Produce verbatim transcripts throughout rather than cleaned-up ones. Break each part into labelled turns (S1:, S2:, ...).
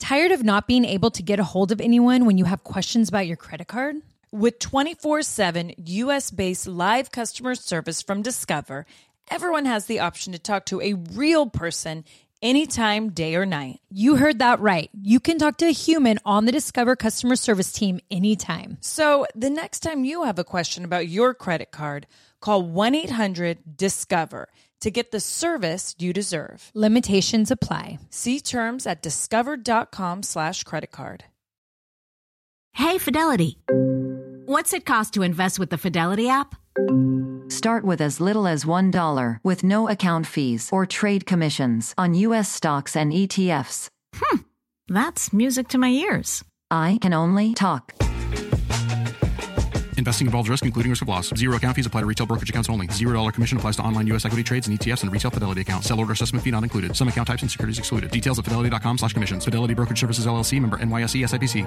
S1: Tired of not being able to get a hold of anyone when you have questions about your credit card?
S2: With twenty-four seven U S-based live customer service from Discover, everyone has the option to talk to a real person anytime, day or night.
S1: You heard that right. You can talk to a human on the Discover customer service team anytime.
S2: So the next time you have a question about your credit card, call one eight hundred discover to get the service you deserve.
S1: Limitations apply.
S2: See terms at discover.com slash credit card.
S3: Hey, Fidelity. What's it cost to invest with the Fidelity app?
S4: Start with as little as one dollar with no account fees or trade commissions on U S stocks and E T Fs.
S3: Hmm, that's music to my ears.
S4: I can only talk.
S5: Investing involves risk, including risk of loss. Zero account fees apply to retail brokerage accounts only. Zero dollar commission applies to online U S equity trades and E T Fs and retail Fidelity accounts. Sell order assessment fee not included. Some account types and securities excluded. Details at fidelity.com slash commissions. Fidelity Brokerage Services, L L C, member N Y S E S I P C.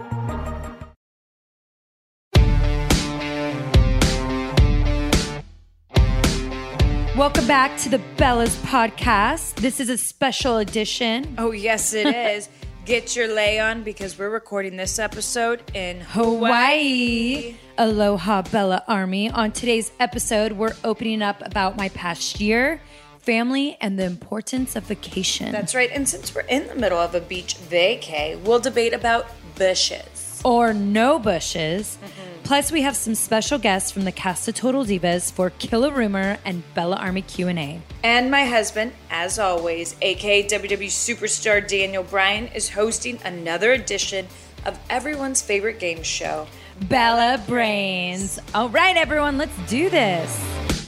S1: Welcome back to the Bellas Podcast. This is a special edition.
S2: Oh, yes, it is. Get your lay on because we're recording this episode in Hawaii.
S1: Hawaii. Aloha, Bella Army. On today's episode, we're opening up about my past year, family, and the importance of vacation.
S2: That's right. And since we're in the middle of a beach vacay, we'll debate about bushes.
S1: Or no bushes. Mm-hmm. Plus, we have some special guests from the cast of Total Divas for Kill a Rumor and Bella Army Q and A.
S2: And my husband, as always, aka W W E superstar Daniel Bryan, is hosting another edition of everyone's favorite game show,
S1: Bella Brains. All right, everyone, let's do this.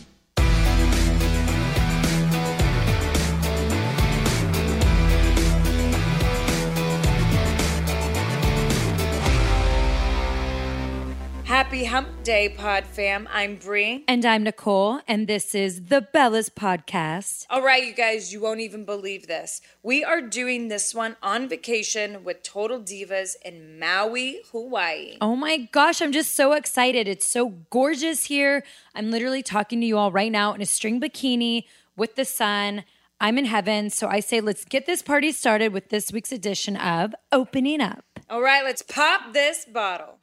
S2: Happy Hump Day, Pod Fam. I'm Bree.
S1: And I'm Nicole, and this is the Bellas Podcast.
S2: All right, you guys, you won't even believe this. We are doing this one on vacation with Total Divas in Maui, Hawaii.
S1: Oh my gosh, I'm just so excited. It's so gorgeous here. I'm literally talking to you all right now in a string bikini with the sun. I'm in heaven, so I say let's get this party started with this week's edition of Opening Up.
S2: All right, let's pop this bottle.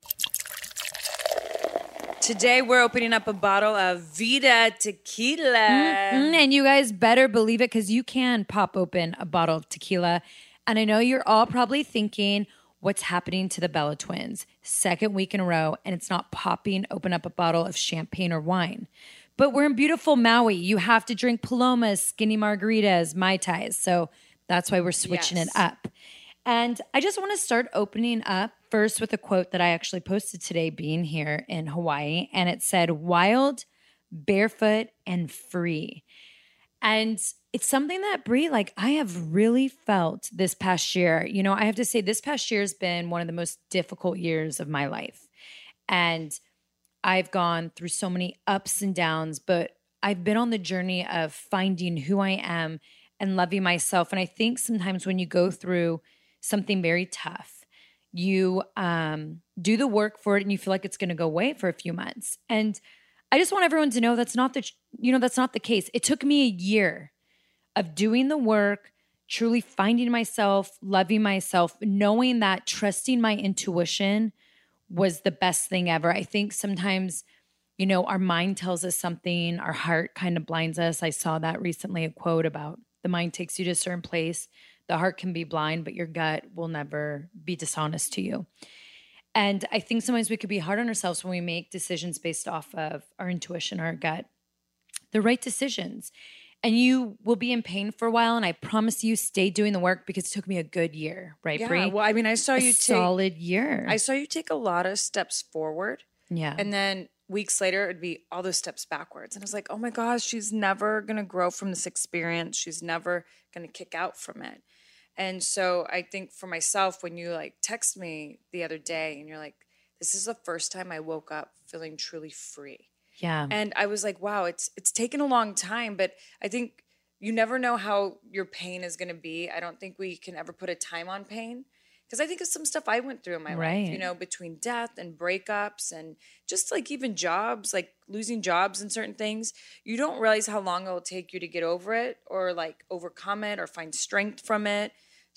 S2: Today, we're opening up a bottle of Vida Tequila.
S1: Mm-hmm. And you guys better believe it because you can pop open a bottle of tequila. And I know you're all probably thinking, what's happening to the Bella twins? Second week in a row, and it's not popping open up a bottle of champagne or wine. But we're in beautiful Maui. You have to drink Palomas, skinny margaritas, Mai Tais. So that's why we're switching yes. it up. And I just want to start opening up first with a quote that I actually posted today being here in Hawaii. And it said, wild, barefoot, and free. And it's something that, Brie, like I have really felt this past year. You know, I have to say this past year has been one of the most difficult years of my life. And I've gone through so many ups and downs, but I've been on the journey of finding who I am and loving myself. And I think sometimes when you go through something very tough, you um, do the work for it and you feel like it's going to go away for a few months. And I just want everyone to know that's not the, you know, that's not the case. It took me a year of doing the work, truly finding myself, loving myself, knowing that trusting my intuition was the best thing ever. I think sometimes, you know, our mind tells us something, our heart kind of blinds us. I saw that recently, a quote about the mind takes you to a certain place. The heart can be blind, but your gut will never be dishonest to you. And I think sometimes we could be hard on ourselves when we make decisions based off of our intuition, our gut, the right decisions. And you will be in pain for a while, and I promise you, stay doing the work because it took me a good year, right,
S2: Yeah,
S1: Brie?
S2: well, I mean, I saw
S1: a
S2: you take
S1: solid year.
S2: I saw you take a lot of steps forward,
S1: yeah,
S2: and then weeks later, it'd be all those steps backwards. And I was like, oh my gosh, she's never gonna grow from this experience. She's never gonna kick out from it. And so I think for myself, when you like text me the other day and you're like, this is the first time I woke up feeling truly free.
S1: Yeah.
S2: And I was like, wow, it's it's taken a long time, but I think you never know how your pain is going to be. I don't think we can ever put a time on pain because I think of some stuff I went through in my
S1: right.
S2: life, you know, between death and breakups and just like even jobs, like losing jobs and certain things. You don't realize how long it will take you to get over it or like overcome it or find strength from it.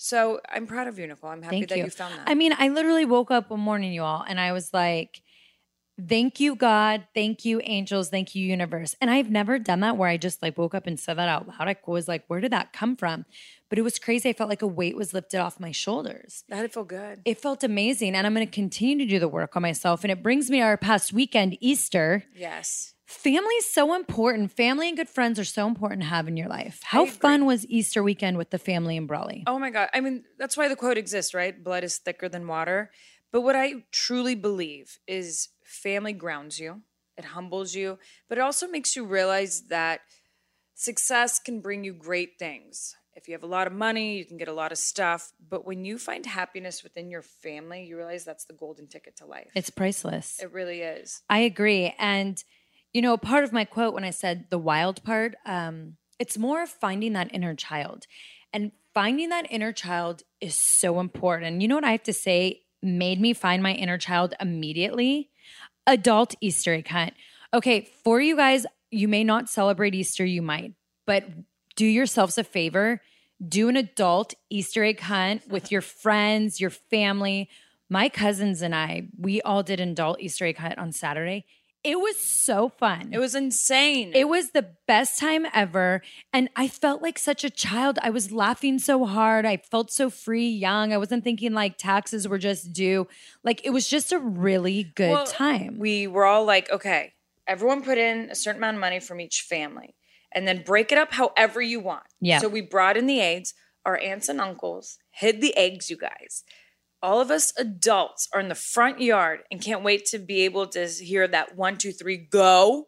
S2: So I'm proud of you, Nicole. I'm happy
S1: Thank
S2: that
S1: you.
S2: you found that.
S1: I mean, I literally woke up one morning, you all, and I was like, thank you, God. Thank you, angels. Thank you, universe. And I've never done that where I just like woke up and said that out loud. I was like, where did that come from? But it was crazy. I felt like a weight was lifted off my shoulders.
S2: That felt good.
S1: It felt amazing. And I'm going to continue to do the work on myself. And it brings me to our past weekend, Easter.
S2: Yes.
S1: Family is so important. Family and good friends are so important to have in your life. How
S2: agree.
S1: fun was Easter weekend with the family in Brawley?
S2: Oh my God. I mean, that's why the quote exists, right? Blood is thicker than water. But what I truly believe is family grounds you. It humbles you. But it also makes you realize that success can bring you great things. If you have a lot of money, you can get a lot of stuff. But when you find happiness within your family, you realize that's the golden ticket to life.
S1: It's priceless.
S2: It really is.
S1: I agree. And, you know, part of my quote when I said the wild part, um, it's more of finding that inner child. And finding that inner child is so important. You know what I have to say made me find my inner child immediately? Adult Easter egg hunt. Okay, for you guys, you may not celebrate Easter, you might, but do yourselves a favor. Do an adult Easter egg hunt with your friends, your family. My cousins and I, we all did an adult Easter egg hunt on Saturday. It was so fun.
S2: It was insane.
S1: It was the best time ever. And I felt like such a child. I was laughing so hard. I felt so free, young. I wasn't thinking like taxes were just due. Like it was just a really good
S2: Well,
S1: time.
S2: We were all like, okay, everyone put in a certain amount of money from each family and then break it up however you want.
S1: Yeah.
S2: So we brought in the eggs. Our aunts and uncles hid the eggs, you guys. All of us adults are in the front yard and can't wait to be able to hear that one, two, three, go.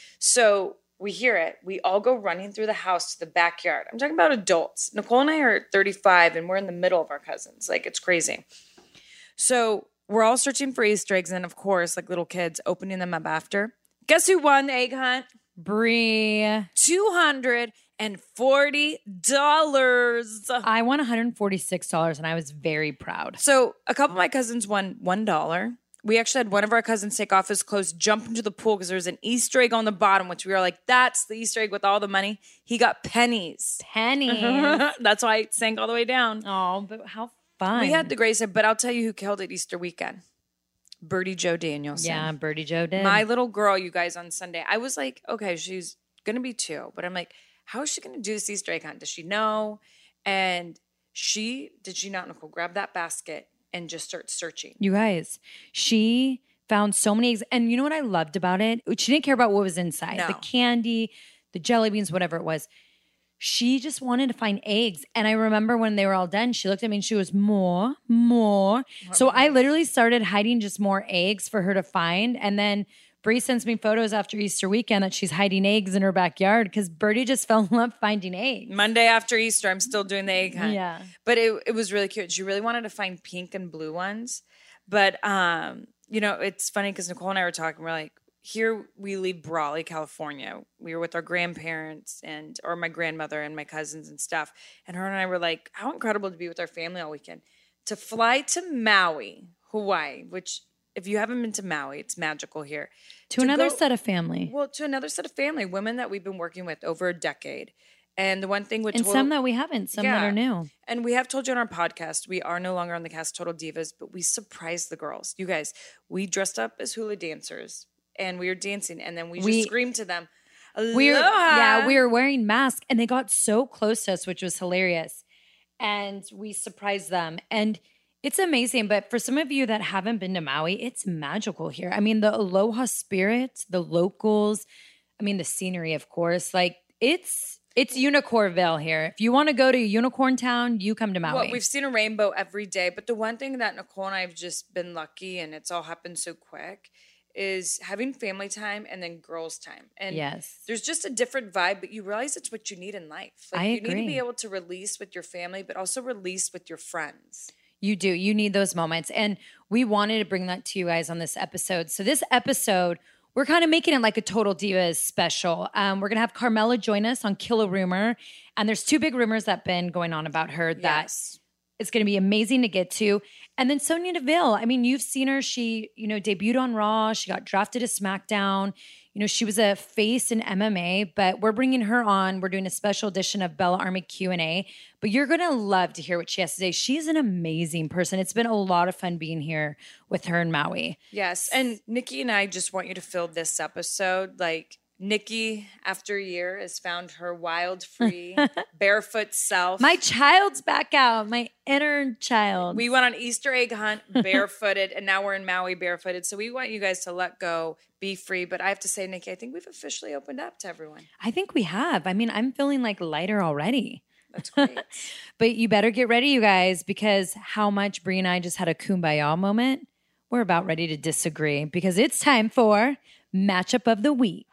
S2: So we hear it. We all go running through the house to the backyard. I'm talking about adults. Nicole and I are thirty-five and we're in the middle of our cousins. Like it's crazy. So we're all searching for Easter eggs. And of course, like little kids opening them up after. Guess who won the egg hunt?
S1: Brie.
S2: two hundred forty dollars.
S1: I won one hundred forty-six dollars and I was very proud.
S2: So a couple of my cousins won one dollar. We actually had one of our cousins take off his clothes, jump into the pool because there was an Easter egg on the bottom, which we were like, that's the Easter egg with all the money. He got pennies.
S1: Pennies.
S2: That's why it sank all the way down.
S1: Oh, but how fun.
S2: We had the grace, but I'll tell you who killed it Easter weekend. Birdie Joe Danielson.
S1: Yeah, Birdie Joe did.
S2: My little girl, you guys, on Sunday. I was like, okay, she's going to be two. But I'm like, how is she going to do this Easter egg hunt? Does she know? And she, did she not, Nicole, grab that basket and just start searching.
S1: You guys, she found so many eggs. And you know what I loved about it? She didn't care about what was inside.
S2: No.
S1: The candy, the jelly beans, whatever it was. She just wanted to find eggs. And I remember when they were all done, she looked at me and she was more, more. So I literally started hiding just more eggs for her to find. And then Bree sends me photos after Easter weekend that she's hiding eggs in her backyard because Birdie just fell in love finding eggs.
S2: Monday after Easter, I'm still doing the egg hunt.
S1: Yeah.
S2: But it, it was really cute. She really wanted to find pink and blue ones. But, um, you know, it's funny because Nicole and I were talking. We're like, here we leave Brawley, California. We were with our grandparents and or my grandmother and my cousins and stuff. And her and I were like, how incredible to be with our family all weekend. To fly to Maui, Hawaii, which if you haven't been to Maui, it's magical here.
S1: To, another
S2: go-
S1: set of family.
S2: Well, to another set of family, women that we've been working with over a decade. And the one thing with
S1: And
S2: Total-
S1: some that we haven't, some that
S2: Yeah.
S1: are new.
S2: And we have told you on our podcast, we are no longer on the cast Total Divas, but we surprised the girls. You guys, we dressed up as hula dancers and we were dancing and then we just
S1: We-
S2: screamed to them,
S1: We were,
S2: "Aloha!"
S1: yeah, we were wearing masks and they got so close to us, which was hilarious. And we surprised them. And it's amazing. But for some of you that haven't been to Maui, it's magical here. I mean, the aloha spirit, the locals, I mean, the scenery, of course. Like it's it's Unicornville here. If you want to go to Unicorn Town, you come to Maui.
S2: Well, we've seen a rainbow every day, but the one thing that Nicole and I have just been lucky, and it's all happened so quick, is having family time and then girls' time. And
S1: Yes.
S2: there's just a different vibe, but you realize it's what you need in life. Like
S1: I
S2: you need to
S1: agree.
S2: be able to release with your family, but also release with your friends.
S1: You do. You need those moments. And we wanted to bring that to you guys on this episode. So this episode, we're kind of making it like a Total Divas special. Um, we're going to have Carmela join us on Kill a Rumor. And there's two big rumors that have been going on about her that
S2: Yes.
S1: It's going to be amazing to get to. And then Sonya Deville. I mean, you've seen her. She, you know, debuted on Raw. She got drafted to SmackDown. You know, she was a face in M M A, but we're bringing her on. We're doing a special edition of Bella Army Q and A. But you're going to love to hear what she has to say. She's an amazing person. It's been a lot of fun being here with her in Maui.
S2: Yes. And Nikki and I just want you to feel this episode like Nikki, after a year, has found her wild, free, barefoot self.
S1: My child's back out. My inner child.
S2: We went on Easter egg hunt barefooted, and now we're in Maui barefooted. So we want you guys to let go, be free. But I have to say, Nikki, I think we've officially opened up to everyone.
S1: I think we have. I mean, I'm feeling like lighter already.
S2: That's great.
S1: But you better get ready, you guys, because how much Brie and I just had a kumbaya moment. We're about ready to disagree because it's time for Matchup of the Week.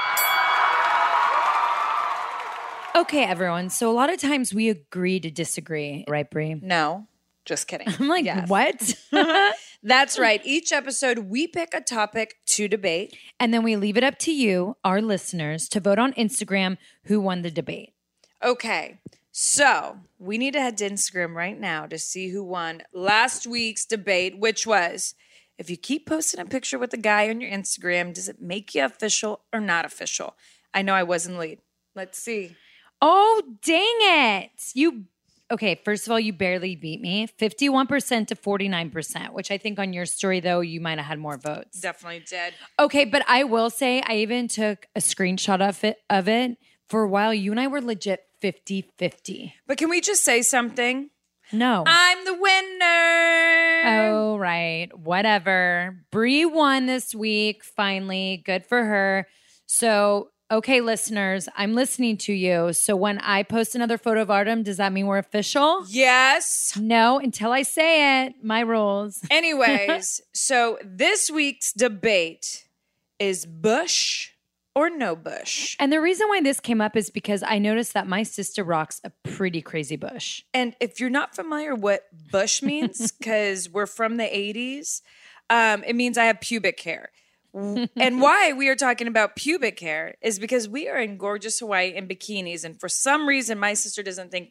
S1: Okay, everyone. So a lot of times we agree to disagree, right, Brie?
S2: No, just kidding.
S1: I'm like,
S2: Yes.
S1: what?
S2: That's right. Each episode, we pick a topic to debate.
S1: And then we leave it up to you, our listeners, to vote on Instagram who won the debate.
S2: Okay, so we need to head to Instagram right now to see who won last week's debate, which was, if you keep posting a picture with a guy on your Instagram, does it make you official or not official? I know I was in the lead. Let's see.
S1: Oh, dang it. You, okay, first of all, you barely beat me. fifty-one percent to forty-nine percent, which I think on your story, though, you might have had more votes.
S2: Definitely did.
S1: Okay, but I will say I even took a screenshot of it. Of it. For a while, you and I were legit fifty-fifty.
S2: But can we just say something?
S1: No.
S2: I'm the winner.
S1: Oh, right. Whatever. Brie won this week, finally. Good for her. So, okay, listeners, I'm listening to you. So when I post another photo of Artem, does that mean we're official?
S2: Yes.
S1: No, until I say it. My rules.
S2: Anyways, so this week's debate is Bush or no Bush.
S1: And the reason why this came up is because I noticed that my sister rocks a pretty crazy bush.
S2: And if you're not familiar what Bush means, because we're from the eighties, um, it means I have pubic hair. And why we are talking about pubic hair is because we are in gorgeous Hawaii in bikinis. And for some reason, my sister doesn't think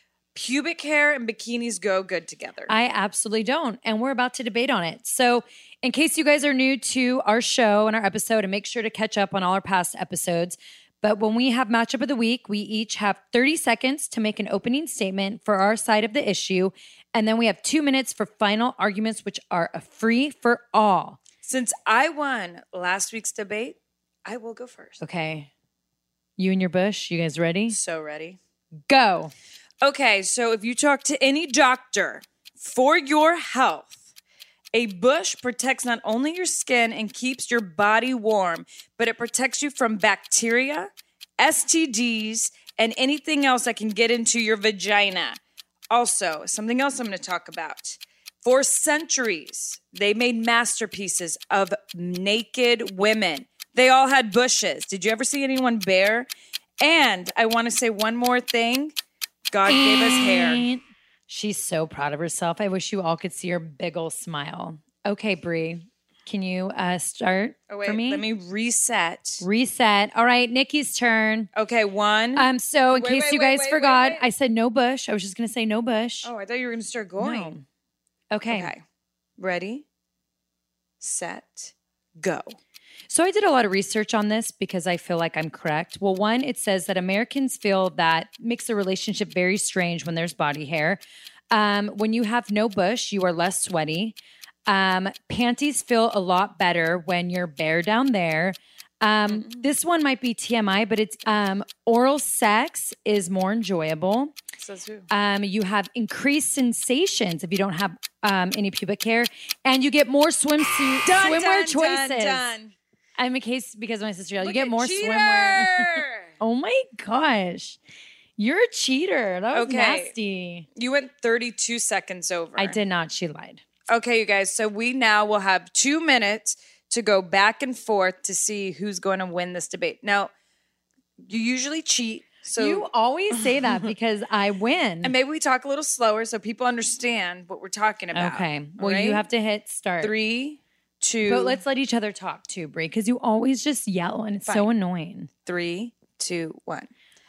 S2: pubic hair and bikinis go good together.
S1: I absolutely don't. And we're about to debate on it. So in case you guys are new to our show and our episode, and make sure to catch up on all our past episodes. But when we have Matchup of the Week, we each have thirty seconds to make an opening statement for our side of the issue. And then we have two minutes for final arguments, which are a free for all.
S2: Since I won last week's debate, I will go first.
S1: Okay. You and your bush, you guys ready?
S2: So ready.
S1: Go.
S2: Okay, so if you talk to any doctor for your health, a bush protects not only your skin and keeps your body warm, but it protects you from bacteria, S T Ds, and anything else that can get into your vagina. Also, something else I'm going to talk about. For centuries, they made masterpieces of naked women. They all had bushes. Did you ever see anyone bare? And I want to say one more thing. God gave us hair.
S1: She's so proud of herself. I wish you all could see her big ol' smile. Okay, Brie, can you uh, start
S2: Oh, wait,
S1: for me?
S2: let me reset.
S1: Reset. All right, Nikki's turn.
S2: Okay, one.
S1: Um, so in
S2: Wait,
S1: case
S2: wait,
S1: you
S2: wait,
S1: guys
S2: wait,
S1: forgot,
S2: wait, wait.
S1: I said no bush. I was just going to say no bush.
S2: oh, I thought you were going to start going.
S1: No. Okay.
S2: Okay. Ready, set, go.
S1: So I did a lot of research on this because I feel like I'm correct. Well, one, it says that Americans feel that makes a relationship very strange when there's body hair. Um, when you have no bush, you are less sweaty. Um, panties feel a lot better when you're bare down there. Um, this one might be T M I, but it's um, oral sex is more enjoyable.
S2: Says who?
S1: Um, you have increased sensations if you don't have um, any pubic hair, and you get more swimsuit
S2: Done,
S1: swimwear
S2: done,
S1: choices.
S2: done, done.
S1: I'm a case because of my sister. You
S2: Look
S1: get
S2: at
S1: more
S2: cheater!
S1: swimwear. Oh my gosh, you're a cheater. That was
S2: Okay.
S1: nasty.
S2: You went thirty-two seconds over.
S1: I did not. She lied.
S2: Okay, you guys. So we now will have two minutes to go back and forth to see who's going to win this debate. Now, you usually cheat. So
S1: you always say that because I win.
S2: and maybe we talk a little slower so people understand what we're talking about.
S1: Okay. Well,
S2: All
S1: you
S2: right?
S1: have to hit start.
S2: Three, two,
S1: But let's let each other talk too, Brie, because you always just yell and it's so
S2: Fine.
S1: annoying.
S2: three, two, one.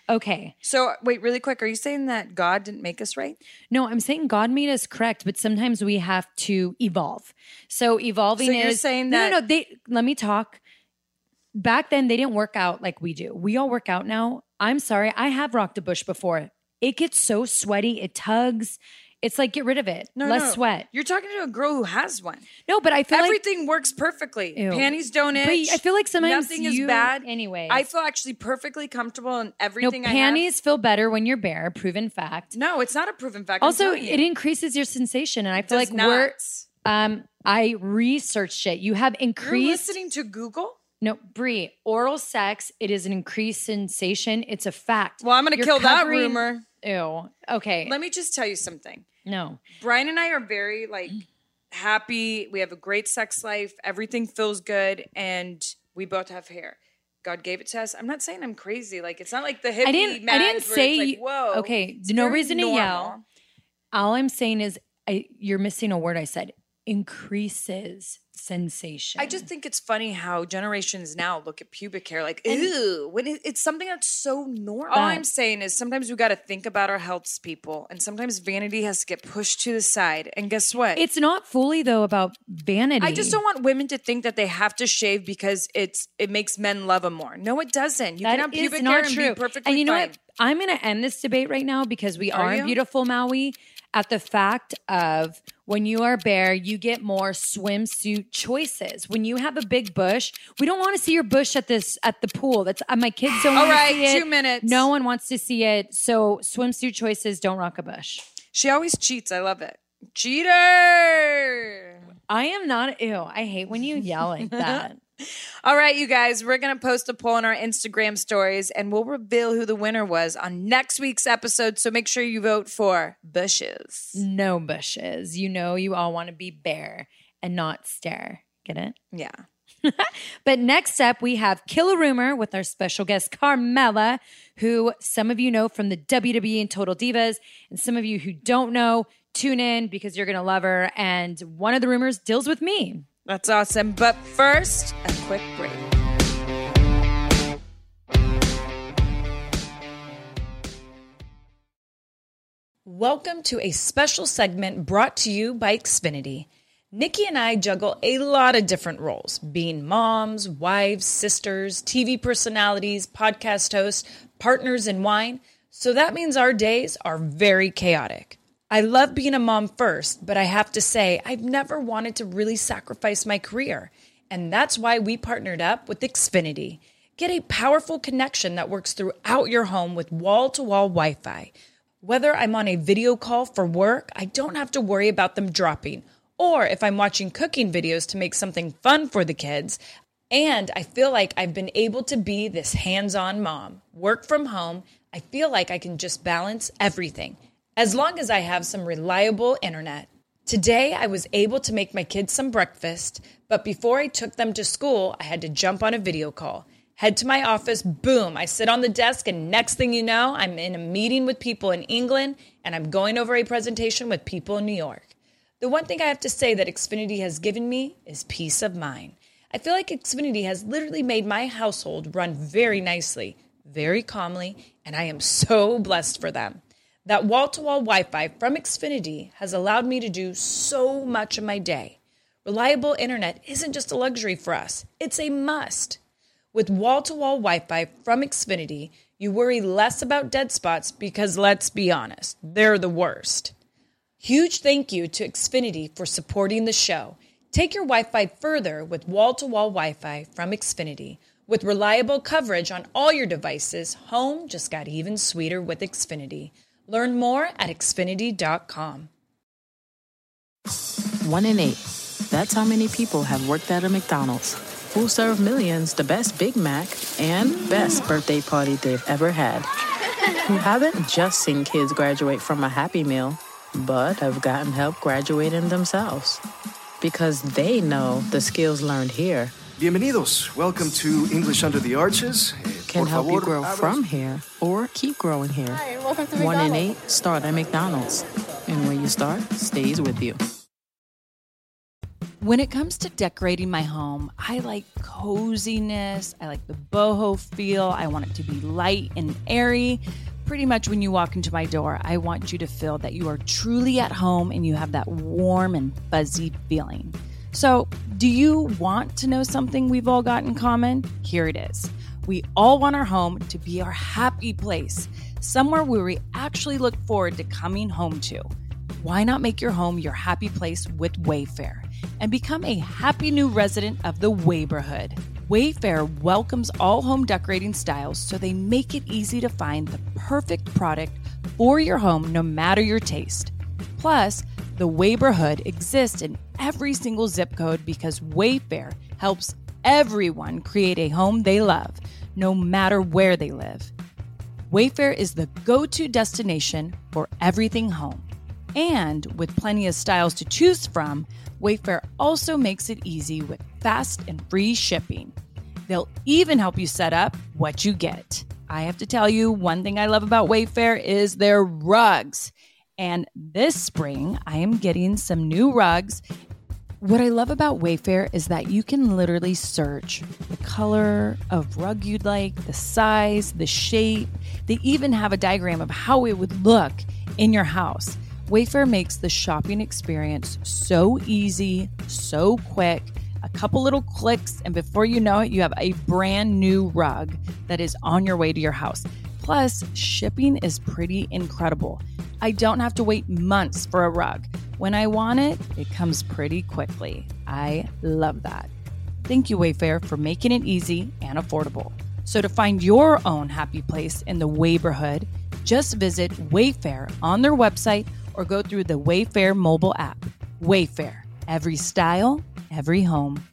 S1: Okay.
S2: So wait, really quick. Are you saying that God didn't make us right?
S1: No, I'm saying God made us correct, but sometimes we have to evolve. So evolving
S2: So
S1: is
S2: you're saying
S1: no,
S2: that-
S1: no, no. They let me talk. Back then, they didn't work out like we do. We all work out now. I'm sorry, I have rocked a bush before. It gets so sweaty, it tugs. It's like get rid of it.
S2: No,
S1: Less
S2: no.
S1: sweat.
S2: You're talking to a girl who has one.
S1: No, but I feel
S2: Everything
S1: like
S2: works perfectly.
S1: Ew.
S2: Panties don't
S1: But
S2: itch.
S1: I feel like sometimes
S2: nothing
S1: you-
S2: is bad.
S1: anyways.
S2: I feel actually perfectly comfortable in
S1: no
S2: everything I have.
S1: panties feel better when you're bare. Proven fact.
S2: No, it's not a proven fact. I'm
S1: Also,
S2: telling you.
S1: it increases your sensation, and I feel
S2: does
S1: like
S2: not.
S1: we're. Um, I researched it. You have
S2: You're
S1: increased.
S2: listening to Google?
S1: No, Brie, oral sex, it is an increased sensation. It's a fact.
S2: Well, I'm going to
S1: You're
S2: kill that
S1: covering-
S2: rumor.
S1: Ew. Okay.
S2: Let me just tell you something.
S1: no.
S2: Brian and I are very like happy. We have a great sex life. Everything feels good, and we both have hair. God gave it to us. I'm not saying I'm crazy. Like it's not like the hippie.
S1: I didn't. I
S2: mags
S1: didn't
S2: where
S1: say.
S2: It's like,
S1: you-
S2: whoa.
S1: Okay.
S2: It's
S1: No
S2: very
S1: reason to
S2: normal.
S1: yell. All I'm saying is, I, you're missing a word. I said increases sensation.
S2: I just think it's funny how generations now look at pubic hair like, ew, when it, it's something that's so normal. All I'm saying is sometimes we got to think about our healths, people, and sometimes vanity has to get pushed to the side. And guess what?
S1: It's not fully though about vanity.
S2: I just don't want women to think that they have to shave because it's it makes men love them more. No, it doesn't. You
S1: That
S2: can have
S1: is
S2: pubic
S1: not
S2: hair and
S1: true.
S2: be perfectly
S1: and you know
S2: fine.
S1: what? I'm going to end this debate right now because we
S2: Are
S1: are, in
S2: you?
S1: beautiful Maui at the fact of when you are bare, you get more swimsuit choices. When you have a big bush, we don't want to see your bush at this at the pool. That's uh, my kids don't
S2: All
S1: want
S2: right,
S1: to see it.
S2: two minutes.
S1: No one wants to see it. So swimsuit choices, don't rock a bush.
S2: She always cheats. I love it. Cheater.
S1: I am not ew. I hate when you yell like that.
S2: All right, you guys, we're going to post a poll on our Instagram stories and we'll reveal who the winner was on next week's episode. So make sure you vote for bushes.
S1: No bushes. You know you all want to be bare and not stare. Get it?
S2: Yeah.
S1: But next up, we have Kill a Rumor with our special guest, Carmella, who some of you know from the W W E and Total Divas, and some of you who don't know, tune in because you're going to love her. And one of the rumors deals with me.
S2: That's awesome. But first, a quick break. Welcome to a special segment brought to you by Xfinity. Nikki and I juggle a lot of different roles, being moms, wives, sisters, T V personalities, podcast hosts, partners in wine. So that means our days are very chaotic. I love being a mom first, but I have to say, I've never wanted to really sacrifice my career. And that's why we partnered up with Xfinity. Get a powerful connection that works throughout your home with wall-to-wall Wi-Fi. Whether I'm on a video call for work, I don't have to worry about them dropping. Or if I'm watching cooking videos to make something fun for the kids, and I feel like I've been able to be this hands-on mom. Work from home, I feel like I can just balance everything, as long as I have some reliable internet. Today, I was able to make my kids some breakfast, but before I took them to school, I had to jump on a video call. Head to my office, boom, I sit on the desk, and next thing you know, I'm in a meeting with people in England, and I'm going over a presentation with people in New York. The one thing I have to say that Xfinity has given me is peace of mind. I feel like Xfinity has literally made my household run very nicely, very calmly, and I am so blessed for them. That wall-to-wall Wi-Fi from Xfinity has allowed me to do so much of my day. Reliable internet isn't just a luxury for us, it's a must. With wall-to-wall Wi-Fi from Xfinity, you worry less about dead spots because let's be honest, they're the worst. Huge thank you to Xfinity for supporting the show. Take your Wi-Fi further with wall-to-wall Wi-Fi from Xfinity. With reliable coverage on all your devices, home just got even sweeter with Xfinity. Learn more at Xfinity dot com.
S6: One in eight. That's how many people have worked at a McDonald's. Who serve millions the best Big Mac and best birthday party they've ever had. Who haven't just seen kids graduate from a Happy Meal, but have gotten help graduating themselves. Because they know the skills learned here
S7: Bienvenidos. Welcome to English Under the Arches. Eh,
S6: can
S7: por
S6: help you
S7: favor,
S6: grow
S7: abra-
S6: from here or keep growing here.
S8: Hi, and welcome to
S6: One in
S8: McDonald's.
S6: eight start at McDonald's. And when you start, stays with you.
S8: When it comes to decorating my home, I like coziness. I like the boho feel. I want it to be light and airy. Pretty much when you walk into my door, I want you to feel that you are truly at home and you have that warm and fuzzy feeling. So, do you want to know something we've all got in common? Here it is. We all want our home to be our happy place, somewhere where we actually look forward to coming home to. Why not make your home your happy place with Wayfair and become a happy new resident of the Wayborhood? Wayfair welcomes all home decorating styles, so they make it easy to find the perfect product for your home no matter your taste. Plus, the Wayborhood exists in every single zip code because Wayfair helps everyone create a home they love, no matter where they live. Wayfair is the go-to destination for everything home. And with plenty of styles to choose from, Wayfair also makes it easy with fast and free shipping. They'll even help you set up what you get. I have to tell you, one thing I love about Wayfair is their rugs. And this spring, I am getting some new rugs. What I love about Wayfair is that you can literally search the color of rug you'd like, the size, the shape. They even have a diagram of how it would look in your house. Wayfair makes the shopping experience so easy, so quick. A couple little clicks, and before you know it, you have a brand new rug that is on your way to your house. Plus, shipping is pretty incredible. I don't have to wait months for a rug. When I want it, it comes pretty quickly. I love that. Thank you, Wayfair, for making it easy and affordable. So to find your own happy place in the Wayborhood, just visit Wayfair on their website or go through the Wayfair mobile app. Wayfair, every style, every home.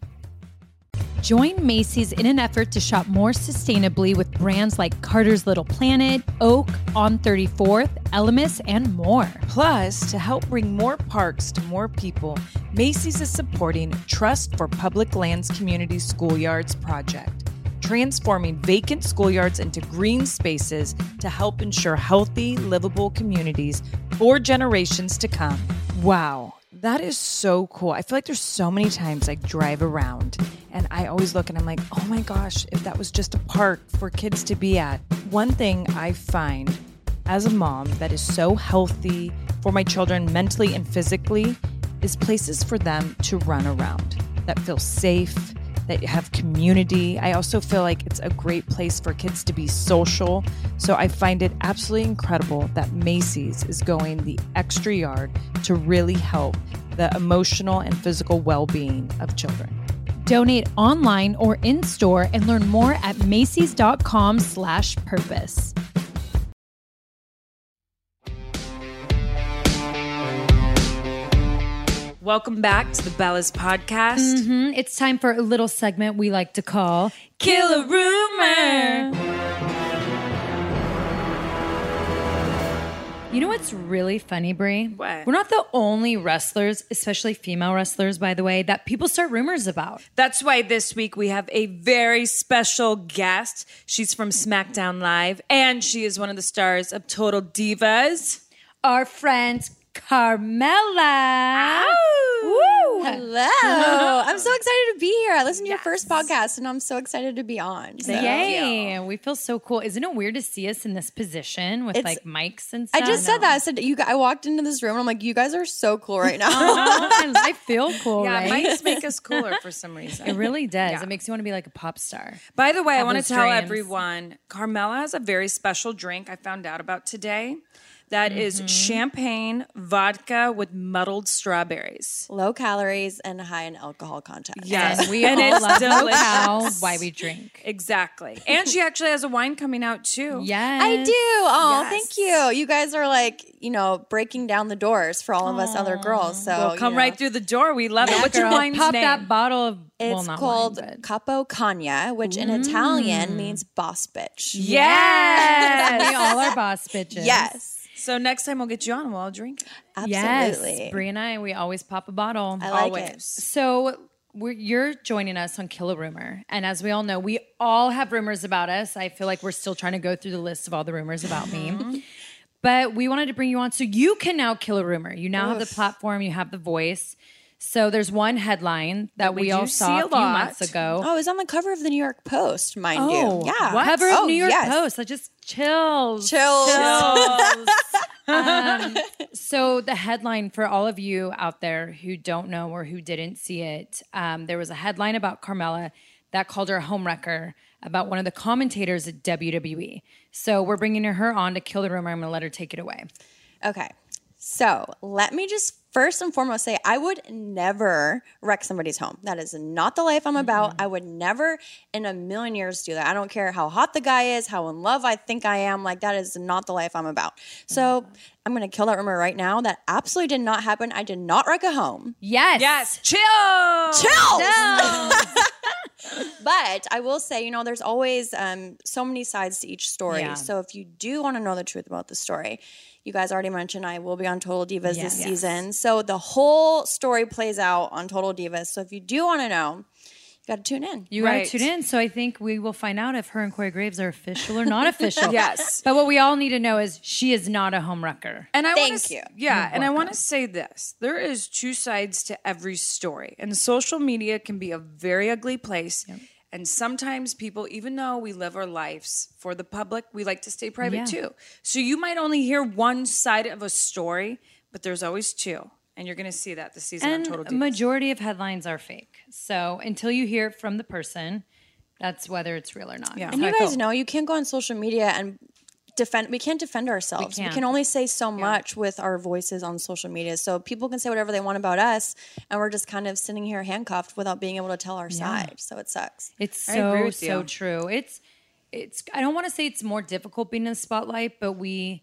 S1: Join Macy's in an effort to shop more sustainably with brands like Carter's Little Planet, Oak, On thirty-fourth, Elemis, and more.
S8: Plus, to help bring more parks to more people, Macy's is supporting Trust for Public Lands Community Schoolyards project, transforming vacant schoolyards into green spaces to help ensure healthy, livable communities for generations to come. Wow, that is so cool. I feel like there's so many times I drive around and I always look and I'm like, oh my gosh, if that was just a park for kids to be at. One thing I find as a mom that is so healthy for my children mentally and physically is places for them to run around that feel safe, that have community. I also feel like it's a great place for kids to be social. So I find it absolutely incredible that Macy's is going the extra yard to really help the emotional and physical well-being of children.
S1: Donate online or in-store and learn more at macys.com slash purpose.
S2: Welcome back to the Bellas Podcast.
S1: Mm-hmm. It's time for a little segment we like to call
S2: Kill a Rumor.
S1: You know what's really funny, Brie?
S2: What?
S1: We're not the only wrestlers, especially female wrestlers, by the way, that people start rumors about.
S2: That's why this week we have a very special guest. She's from SmackDown Live, and she is one of the stars of Total Divas.
S1: Our friend Carmella.
S9: Woo! Hello. I'm so excited to be here. I listened to yes. your first podcast and I'm so excited to be on. So.
S1: Yay. We feel so cool. Isn't it weird to see us in this position with it's, like mics and stuff?
S9: I just said that. I said, you. I walked into this room and I'm like, you guys are so cool right now.
S1: I feel cool,
S2: yeah,
S1: right?
S2: Mics make us cooler for some reason.
S1: It really does.
S2: Yeah.
S1: It makes you want to be like a pop star.
S2: By the way,
S1: Have
S2: I want to tell
S1: dreams.
S2: everyone, Carmella has a very special drink I found out about today. That mm-hmm. is champagne vodka with muddled strawberries.
S9: Low calories and high in alcohol content.
S2: Yes.
S1: And we and all love delicious. Why we drink.
S2: Exactly. And she actually has a wine coming out too.
S1: Yes.
S9: I do. Oh,
S2: yes.
S9: thank you. You guys are like, you know, breaking down the doors for all of us other girls. So
S2: we'll come
S9: you know.
S2: right through the door. We love
S1: yeah,
S2: it. What's
S1: girl,
S2: your wine's
S1: pop
S2: name?
S1: that bottle of
S9: It's
S1: well, not
S9: called
S1: wine, but...
S9: Capo Cagna, which in
S1: Mm.
S9: Italian means boss bitch.
S2: Yes.
S1: We all are boss bitches.
S9: Yes.
S2: So next time we'll get you on and we'll all drink it.
S9: Absolutely.
S1: Yes. Brie and I, we always pop a bottle.
S9: I like
S2: always.
S9: it.
S1: So we're, you're joining us on Kill a Rumor. And as we all know, we all have rumors about us. I feel like we're still trying to go through the list of all the rumors about me. But we wanted to bring you on so you can now kill a rumor. You now Oof. have the platform, you have the voice. So there's one headline that
S2: we
S1: we,
S2: do
S1: all
S2: see
S1: saw
S2: a
S1: a few
S2: lot.
S1: months ago.
S9: Oh, it was on the cover of the New York Post, mind
S1: Oh,
S9: you. Yeah.
S1: what? Cover of
S9: Oh,
S1: New York
S9: yes.
S1: Post. That just chills.
S9: Chills.
S1: Chills. um, so the headline for all of you out there who don't know or who didn't see it, um, there was a headline about Carmella that called her a homewrecker about one of the commentators at W W E. So we're bringing her on to kill the rumor. I'm going to let her take it away.
S9: Okay. So let me just first and foremost say I would never wreck somebody's home. That is not the life I'm about. I would never in a million years do that. I don't care how hot the guy is, how in love I think I am. Like, that is not the life I'm about. So I'm going to kill that rumor right now. That absolutely did not happen. I did not wreck a home.
S1: Yes.
S2: Yes. Chill.
S9: Chill. But I will say, you know, there's always um, so many sides to each story.
S1: Yeah.
S9: So if you do want to know the truth about the story, you guys already mentioned I will be on Total Divas
S1: Yes.
S9: this season. So the whole story plays out on Total Divas. So if you do want to know, you got to tune in.
S1: You
S2: Right.
S1: got to tune in. So I think we will find out if her and Corey Graves are official or not official.
S2: Yes.
S1: But what we all need to know is she is not a homewrecker.
S2: And I
S9: Thank
S2: want to,
S9: you.
S2: yeah, and I
S1: welcome.
S2: want to say this: there is two sides to every story, and social media can be a very ugly place. And sometimes people, even though we live our lives for the public, we like to stay private
S1: Yeah.
S2: too. So you might only hear one side of a story, but there's always two, and you're going to see that this season
S1: And
S2: on Total
S1: a
S2: Divas.
S1: majority of headlines are fake. So until you hear it from the person, that's whether it's real or not.
S2: Yeah.
S1: That's
S9: And
S1: how
S9: you
S1: I
S9: guys
S1: feel.
S9: know you can't go on social media and defend. We can't defend ourselves. We,
S1: can't.
S9: can only say so much with our voices on social media. So people can say whatever they want about us, and we're just kind of sitting here handcuffed without being able to tell our side. So it sucks.
S1: It's
S2: I agree
S1: so,
S2: with
S1: so
S2: you.
S1: true. It's, it's, I don't want to say it's more difficult being in the spotlight, but we,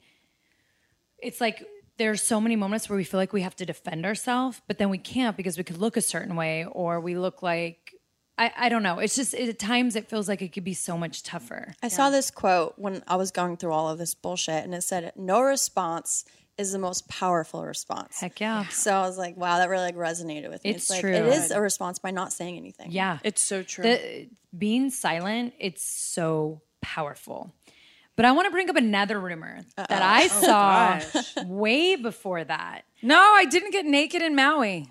S1: it's like, there's so many moments where we feel like we have to defend ourselves, but then we can't because we could look a certain way or we look like, I, I don't know. It's just, at times it feels like it could be so much tougher.
S9: I saw this quote when I was going through all of this bullshit, and it said, "No response is the most powerful response."
S1: Heck yeah.
S9: So I was like, wow, that really like resonated with me.
S1: It's
S9: like
S1: true.
S9: it is a response by not saying anything.
S1: Yeah.
S2: It's so true.
S1: The, being silent, it's so powerful. But I want to bring up another rumor that I saw way before that.
S2: no, I didn't get naked in Maui.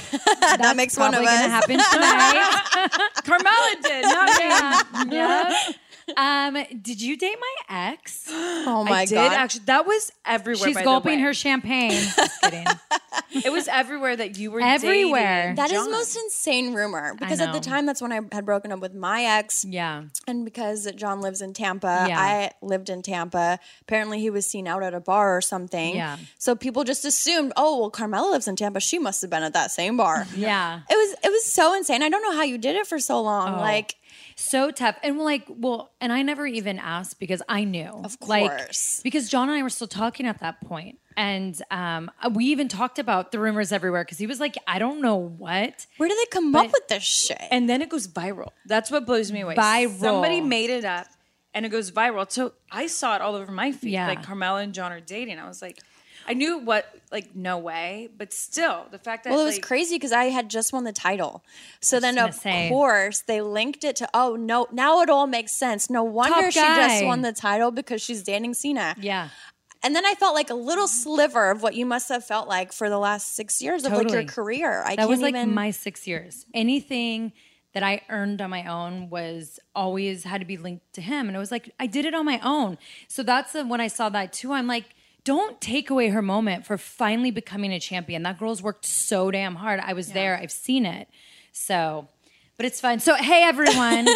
S9: that makes one of
S1: Probably going to
S9: us.
S1: happen tonight.
S2: Carmella did, not me.
S1: yeah. Um, did you date my ex?
S9: Oh my
S2: I did
S9: god!
S2: actually. That was everywhere.
S1: She's
S2: by the
S1: gulping
S2: way.
S1: her champagne. Just kidding.
S2: It was everywhere that you were
S1: Everywhere.
S2: dating
S9: That is
S2: John.
S9: the most insane rumor because at the
S1: know.
S9: time that's when I had broken up with my ex.
S1: Yeah.
S9: And because John lives in Tampa,
S1: Yeah.
S9: I lived in Tampa. Apparently, he was seen out at a bar or something.
S1: Yeah.
S9: So people just assumed, oh, well, Carmella lives in Tampa. She must have been at that same bar.
S1: Yeah.
S9: It was it was so insane. I don't know how you did it for so long.
S1: Oh.
S9: Like,
S1: So tough. And like, well, and I never even asked because I knew.
S9: Of
S1: Like,
S9: course.
S1: because John and I were still talking at that point. And um, we even talked about the rumors everywhere because he was like, I don't know what.
S9: where do they come up with this shit?
S2: And then it goes viral. That's what blows me away.
S1: Viral.
S2: Somebody made it up and it goes viral. So I saw it all over my feed.
S1: Yeah.
S2: Like Carmella and John are dating. I was like, I knew what, like, no way. But still, the fact that
S9: Well, it was
S2: like,
S9: crazy because I had just won the title. So then,
S1: gonna
S9: of
S1: say.
S9: course, they linked it to, oh, no, now it all makes sense. No wonder
S1: Top
S9: she just
S1: guy.
S9: won the title because she's dating Cena.
S1: Yeah.
S9: And then I felt like a little sliver of what you must have felt like for the last six years of like
S1: Totally.
S9: your career. I
S1: That
S9: can't
S1: was like
S9: even.
S1: my six years. Anything that I earned on my own was always had to be linked to him. And it was like, I did it on my own. So that's the, when I saw that too, I'm like, don't take away her moment for finally becoming a champion. That girl's worked so damn hard. I was there. I've seen it. So, but it's fun. So, hey, everyone.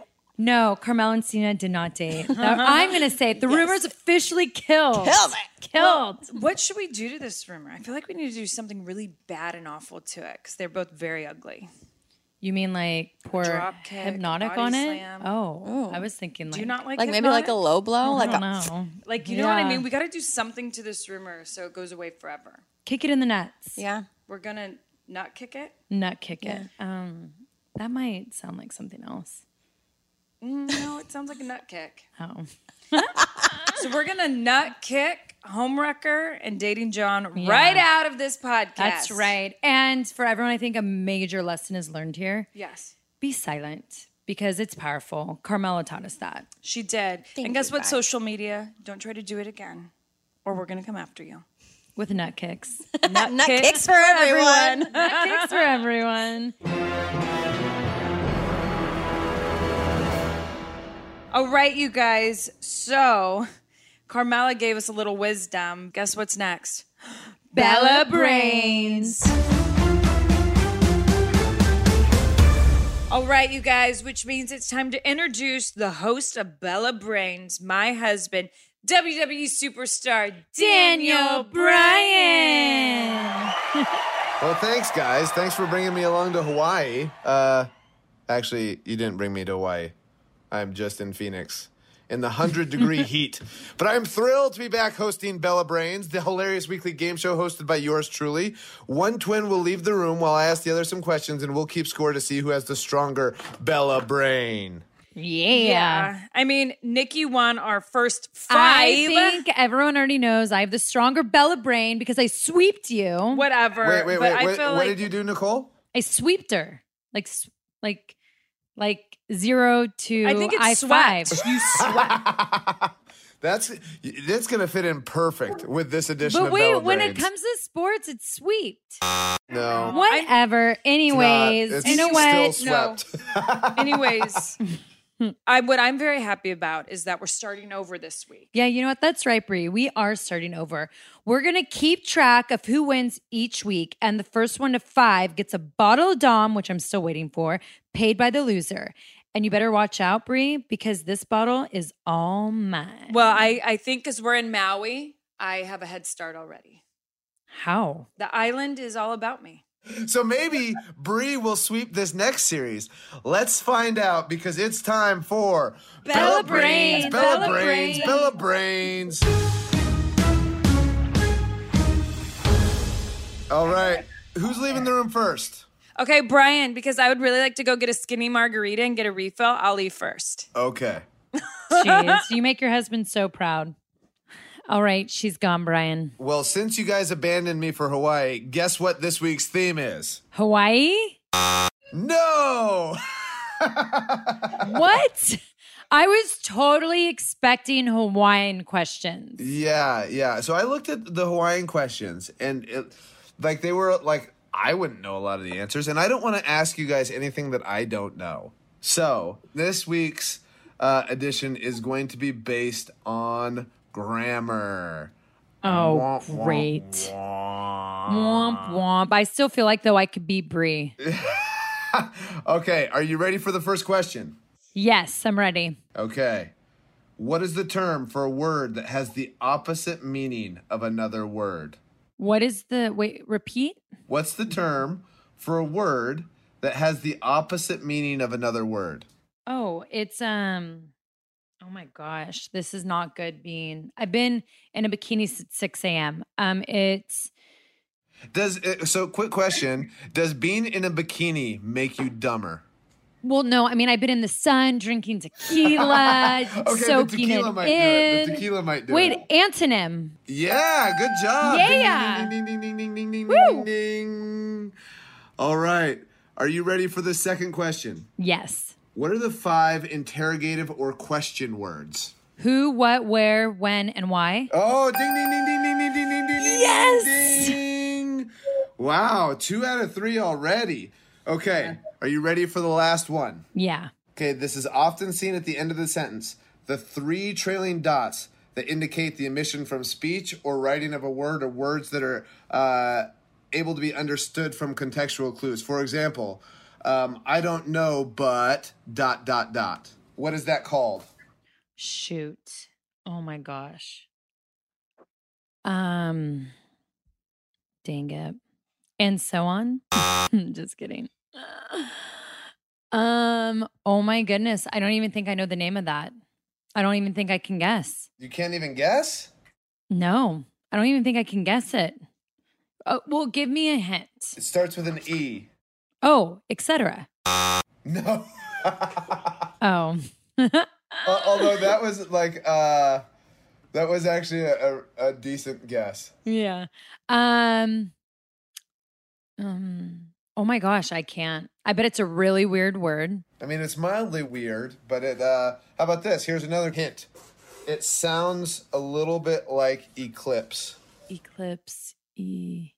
S1: No, Carmella and Cena did not date. That- I'm going to say it. The rumor's officially killed.
S9: Killed it.
S1: Killed.
S2: what should we do to this rumor? I feel like we need to do something really bad and awful to it because they're both very ugly.
S1: You mean like pour
S2: drop kick,
S1: hypnotic
S2: body
S1: on it?
S2: slam.
S1: Oh, I was thinking like,
S2: Do you not like
S9: like maybe like a
S2: hypnotic?
S9: low blow?
S1: I
S9: Like
S1: don't
S9: a,
S1: know.
S2: Like, you know what I
S1: Yeah.
S2: mean? We got to do something to this rumor so it goes away forever.
S1: Kick it in the nuts.
S9: yeah.
S2: We're going to not kick it?
S1: Nut kick it. Um, that might sound like something else.
S2: Mm, no, it sounds like a nut kick.
S1: Oh.
S2: So we're going to nut kick Homewrecker and Dating John right out of this podcast.
S1: That's right. And for everyone, I think a major lesson is learned here.
S2: Yes.
S1: Be silent because it's powerful. Carmella taught us that.
S2: She did.
S9: Thank
S2: and guess
S9: you,
S2: what,
S9: guys.
S2: social media? Don't try to do it again or we're going to come after you.
S1: With nut kicks.
S2: Nut,
S9: Nut kicks for everyone.
S1: Nut kicks for
S2: All right, you guys. So Carmela gave us a little wisdom. Guess what's next?
S1: Bella Brains.
S2: All right, you guys, which means it's time to introduce the host of Bella Brains, my husband, W W E superstar Daniel Bryan.
S10: Well, thanks, guys. Thanks for bringing me along to Hawaii. Uh, actually, you didn't bring me to Hawaii. I'm just in Phoenix in the one hundred degree heat. But I'm thrilled to be back hosting Bella Brains, the hilarious weekly game show hosted by yours truly. One twin will leave the room while I ask the other some questions, and we'll keep score to see who has the stronger Bella Brain.
S1: Yeah.
S2: Yeah. I mean, Nikki won our first five.
S1: I think everyone already knows I have the stronger Bella Brain because I sweeped you.
S2: Whatever.
S10: Wait, wait,
S2: but
S10: wait.
S2: I
S10: What,
S2: feel
S10: what
S2: like
S10: did you do, Nicole?
S1: I sweeped her. Like, s- like, like zero to
S2: I think it's
S1: I
S2: swept.
S1: five.
S2: You swept.
S10: That's that's gonna fit in perfect with this edition
S1: But
S10: of
S1: wait,
S10: Bella
S1: when
S10: Brains.
S1: it comes to sports, it's sweeped.
S10: no,
S1: Whatever. Anyways,
S10: it's
S1: you know what?
S10: still swept.
S2: Anyways, I what I'm very happy about is that we're starting over this week.
S1: Yeah, you know what? That's right, Brie. We are starting over. We're going to keep track of who wins each week. And the first one to five gets a bottle of Dom, which I'm still waiting for, paid by the loser. And you better watch out, Brie, because this bottle is all mine.
S2: Well, I, I think because we're in Maui, I have a head start already.
S1: How?
S2: The island is all about me.
S10: So maybe Bree will sweep this next series. Let's find out because it's time for
S1: Bella Brains,
S10: Bella
S1: Bella
S10: Brains,
S1: Brains.
S10: Bella Brains. All right, who's leaving the room first?
S2: Okay, Brian, because I would really like to go get a skinny margarita and get a refill, I'll leave first.
S10: Okay.
S1: Jeez, you make your husband so proud. All right, she's gone, Brian.
S10: Well, since you guys abandoned me for Hawaii, guess what this week's theme is?
S1: Hawaii?
S10: No!
S1: What? I was totally expecting Hawaiian questions.
S10: Yeah, yeah. So I looked at the Hawaiian questions, and it, like they were like, I wouldn't know a lot of the answers, and I don't want to ask you guys anything that I don't know. So this week's uh, edition is going to be based on grammar.
S1: Oh,
S10: Womp,
S1: great.
S10: womp,
S1: Womp womp. I still feel like though I could be Brie.
S10: womp. Okay, are you ready for the first question?
S1: Yes, I'm ready.
S10: Okay. What is the term for a word that has the opposite meaning of another word?
S1: What is the wait, repeat?
S10: What's the term for a word that has the opposite meaning of another word?
S1: Oh, it's um oh my gosh. This is not good being I've been in a bikini since six a.m. Um it's
S10: Does it, so quick question, does being in a bikini make you dumber?
S1: well, no, I mean I've been in the sun drinking tequila,
S10: Okay, the
S1: soaking
S10: tequila
S1: it
S10: might do
S1: in.
S10: it. The tequila might do
S1: Wait,
S10: it.
S1: antonym.
S10: Yeah, good job.
S1: Yeah.
S10: Ding, ding, ding, ding, ding, ding, ding,
S1: Woo.
S10: ding, ding. All right. Are you ready for the second question?
S1: Yes.
S10: What are the five interrogative or question words?
S1: Who, what, where, when, and why?
S10: Oh, ding, ding, ding, ding, ding, ding, ding, ding, ding, ding,
S1: Yes!
S10: ding, ding. Wow, two out of three already. Okay, are you ready for the last one?
S1: Yeah.
S10: Okay, this is often seen at the end of the sentence. The three trailing dots that indicate the omission from speech or writing of a word or words that are uh, able to be understood from contextual clues. For example, um, I don't know, but dot, dot, dot. What is that called?
S1: Shoot. Oh my gosh. Um dang it. And so on. Just kidding. Um, oh my goodness. I don't even think I know the name of that. I don't even think I can guess.
S10: You can't even guess?
S1: No. I don't even think I can guess it. Oh, well, give me a hint.
S10: It starts with an E.
S1: Oh, et cetera.
S10: No.
S1: Oh.
S10: Uh, although that was like, uh, that was actually a, a, a decent guess.
S1: Yeah. Um, um, oh my gosh, I can't. I bet it's a really weird word.
S10: I mean, it's mildly weird, but it, uh, how about this? Here's another hint. It sounds a little bit like eclipse.
S1: Eclipse. E.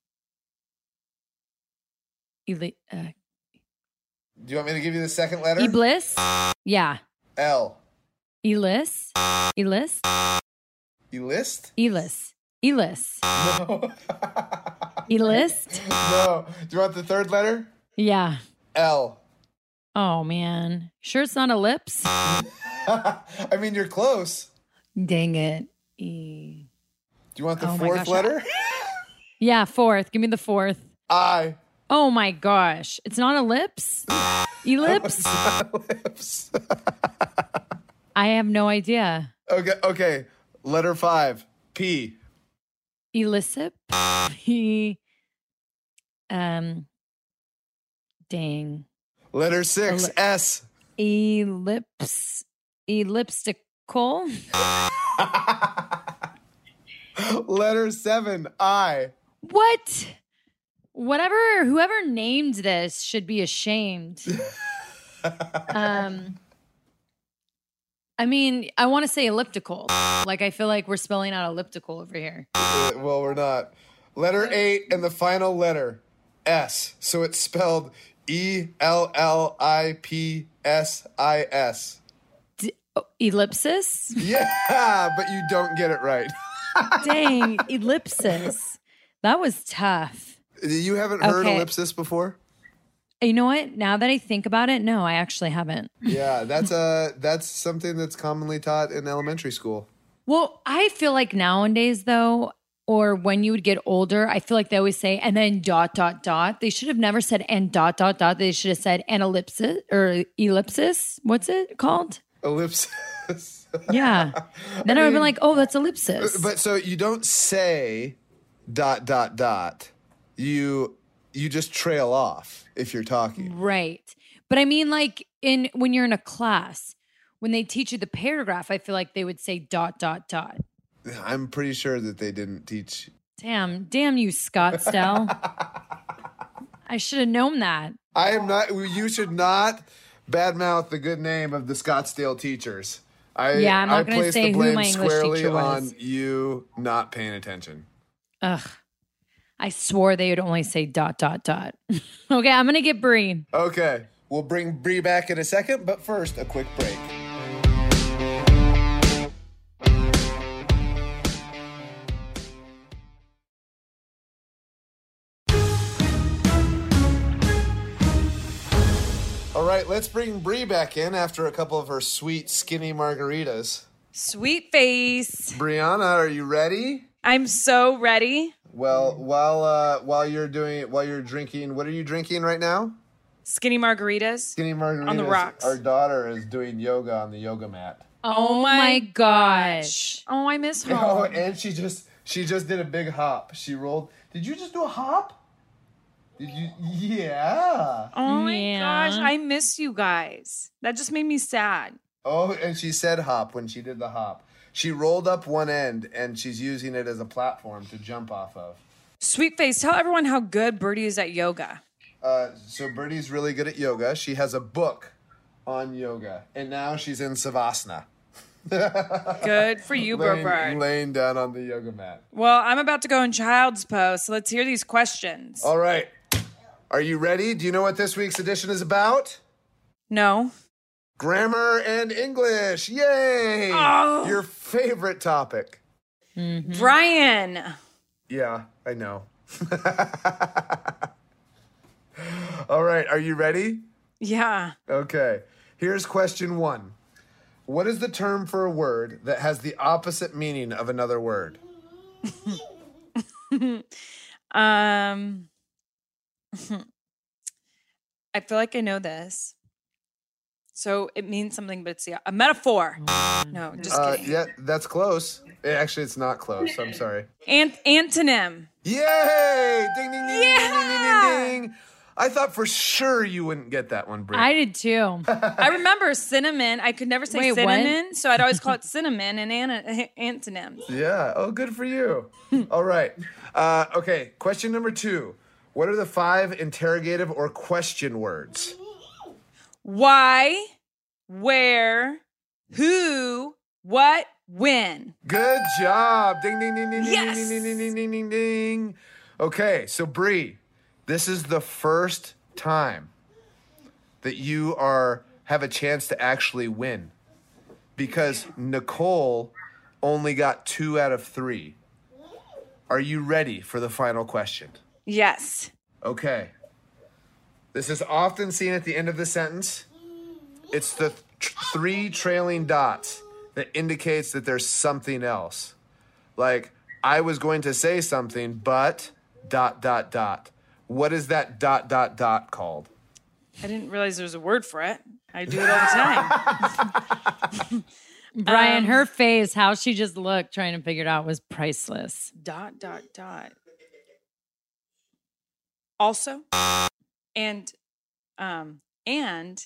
S1: Eli- uh,
S10: Do you want me to give you the second letter?
S1: E bliss? Yeah.
S10: L.
S1: Elis. Elis.
S10: Elist?
S1: Elis. Elis.
S10: No.
S1: Elist.
S10: No. Do you want the third letter?
S1: Yeah.
S10: L.
S1: Oh, man. Sure it's not ellipse?
S10: I mean, you're close.
S1: Dang it. E.
S10: Do you want the
S1: Oh my
S10: fourth
S1: gosh.
S10: letter?
S1: Yeah, fourth. Give me the fourth.
S10: I.
S1: Oh, my gosh. It's not ellipse? Ellipse?
S10: Ellipse.
S1: I have no idea.
S10: Okay, okay. Letter five. P.
S1: Elicit. P. Um. Dang.
S10: Letter six.
S1: Elli-
S10: S.
S1: Ellipse. Elliptical.
S10: Letter seven. I.
S1: What? Whatever. Whoever named this should be ashamed. um. I mean, I want to say elliptical. Like, I feel like we're spelling out elliptical over here.
S10: Uh, well, we're not. Letter eight and the final letter. S. So it's spelled E L L I P S I S.
S1: D- oh, ellipsis?
S10: Yeah, but you don't get it right.
S1: Dang, ellipsis. That was tough.
S10: You haven't heard
S1: Okay.
S10: ellipsis before?
S1: You know what? Now that I think about it, no, I actually haven't.
S10: Yeah, that's a that's something that's commonly taught in elementary school.
S1: Well, I feel like nowadays, though, or when you would get older, I feel like they always say, and then dot, dot, dot. They should have never said, and dot, dot, dot. They should have said, and ellipsis or ellipsis. What's it called?
S10: Ellipsis.
S1: Yeah. Then I, would have
S10: mean,
S1: been like, oh, that's ellipsis.
S10: But so you don't say dot dot dot. You you just trail off if you're talking.
S1: Right. But I mean, like, in when you're in a class, when they teach you the paragraph, I feel like they would say dot, dot, dot.
S10: I'm pretty sure that they didn't teach.
S1: Damn, damn you, Scottsdale. I should have known that.
S10: I am not. You should not badmouth the good name of the Scottsdale teachers. I,
S1: Yeah, I'm not
S10: I
S1: gonna
S10: place
S1: say
S10: the
S1: who
S10: blame
S1: my English
S10: squarely
S1: teacher was.
S10: on you not paying attention.
S1: Ugh. I swore they would only say dot, dot, dot. Okay, I'm going to get Brie.
S10: Okay, we'll bring Bree back in a second, but first, a quick break. All right, let's bring Bree back in after a couple of her sweet, skinny margaritas.
S2: Sweet face.
S10: Brianna, are you ready?
S2: I'm so ready.
S10: Well, while uh, while you're doing while you're drinking, what are you drinking right now?
S2: Skinny margaritas.
S10: Skinny margaritas.
S2: On the rocks.
S10: Our daughter is doing yoga on the yoga mat.
S1: Oh, my gosh.
S2: Oh, I miss home.
S10: Oh, and she just she just did a big hop. She rolled. Did you just do a hop? Did you? Yeah.
S2: Oh my
S1: Yeah.
S2: gosh, I miss you guys. That just made me sad.
S10: Oh, and she said hop when she did the hop. She rolled up one end and she's using it as a platform to jump off of.
S2: Sweet face, tell everyone how good Birdie is at yoga.
S10: Uh, so Birdie's really good at yoga. She has a book on yoga, and now she's in Savasana.
S2: Good for you,
S10: laying,
S2: Bird.
S10: laying down on the yoga mat.
S2: Well, I'm about to go in child's pose, so let's hear these questions.
S10: All right. Are you ready? Do you know what this week's edition is about?
S2: No.
S10: Grammar and English. Yay!
S2: Oh.
S10: Your favorite topic.
S1: Mm-hmm.
S2: Brian.
S10: Yeah, I know. All right, are you ready?
S2: Yeah.
S10: Okay. Here's question one. What is the term for a word that has the opposite meaning of another word?
S2: um, I feel like I know this. So it means something, but it's yeah, a metaphor. No, just
S10: Uh,
S2: kidding.
S10: yeah, that's close. Actually, it's not close. I'm sorry.
S2: Ant- antonym.
S10: Yay! Ding, ding, ding,
S2: Yeah!
S10: ding, ding, ding, ding. I thought for sure you wouldn't get that one, Brit.
S1: I did too.
S2: I remember cinnamon. I could never say
S1: Wait, what?
S2: cinnamon, so I'd always call it cinnamon and an- antonyms.
S10: Yeah. Oh, good for you. All right. Uh, okay. Question number two. What are the five interrogative or question words?
S2: Why, where, who, what, when.
S10: Good job. Ding, ding, ding, ding,
S2: Yes.
S10: ding, ding, ding, ding, ding, ding, ding. Okay. So, Bree, this is the first time that you are have a chance to actually win. because Nicole only got two out of three. Are you ready for the final question?
S2: Yes.
S10: Okay. This is often seen at the end of the sentence. It's the th- three trailing dots that indicates that there's something else. Like, I was going to say something, but dot, dot, dot. What is that dot, dot, dot called?
S2: I didn't realize there was a word for it. I do it all the time.
S1: Brian,
S2: Um,
S1: her face, how she just looked trying to figure it out was priceless.
S2: Dot, dot, dot. Also, and, um, and,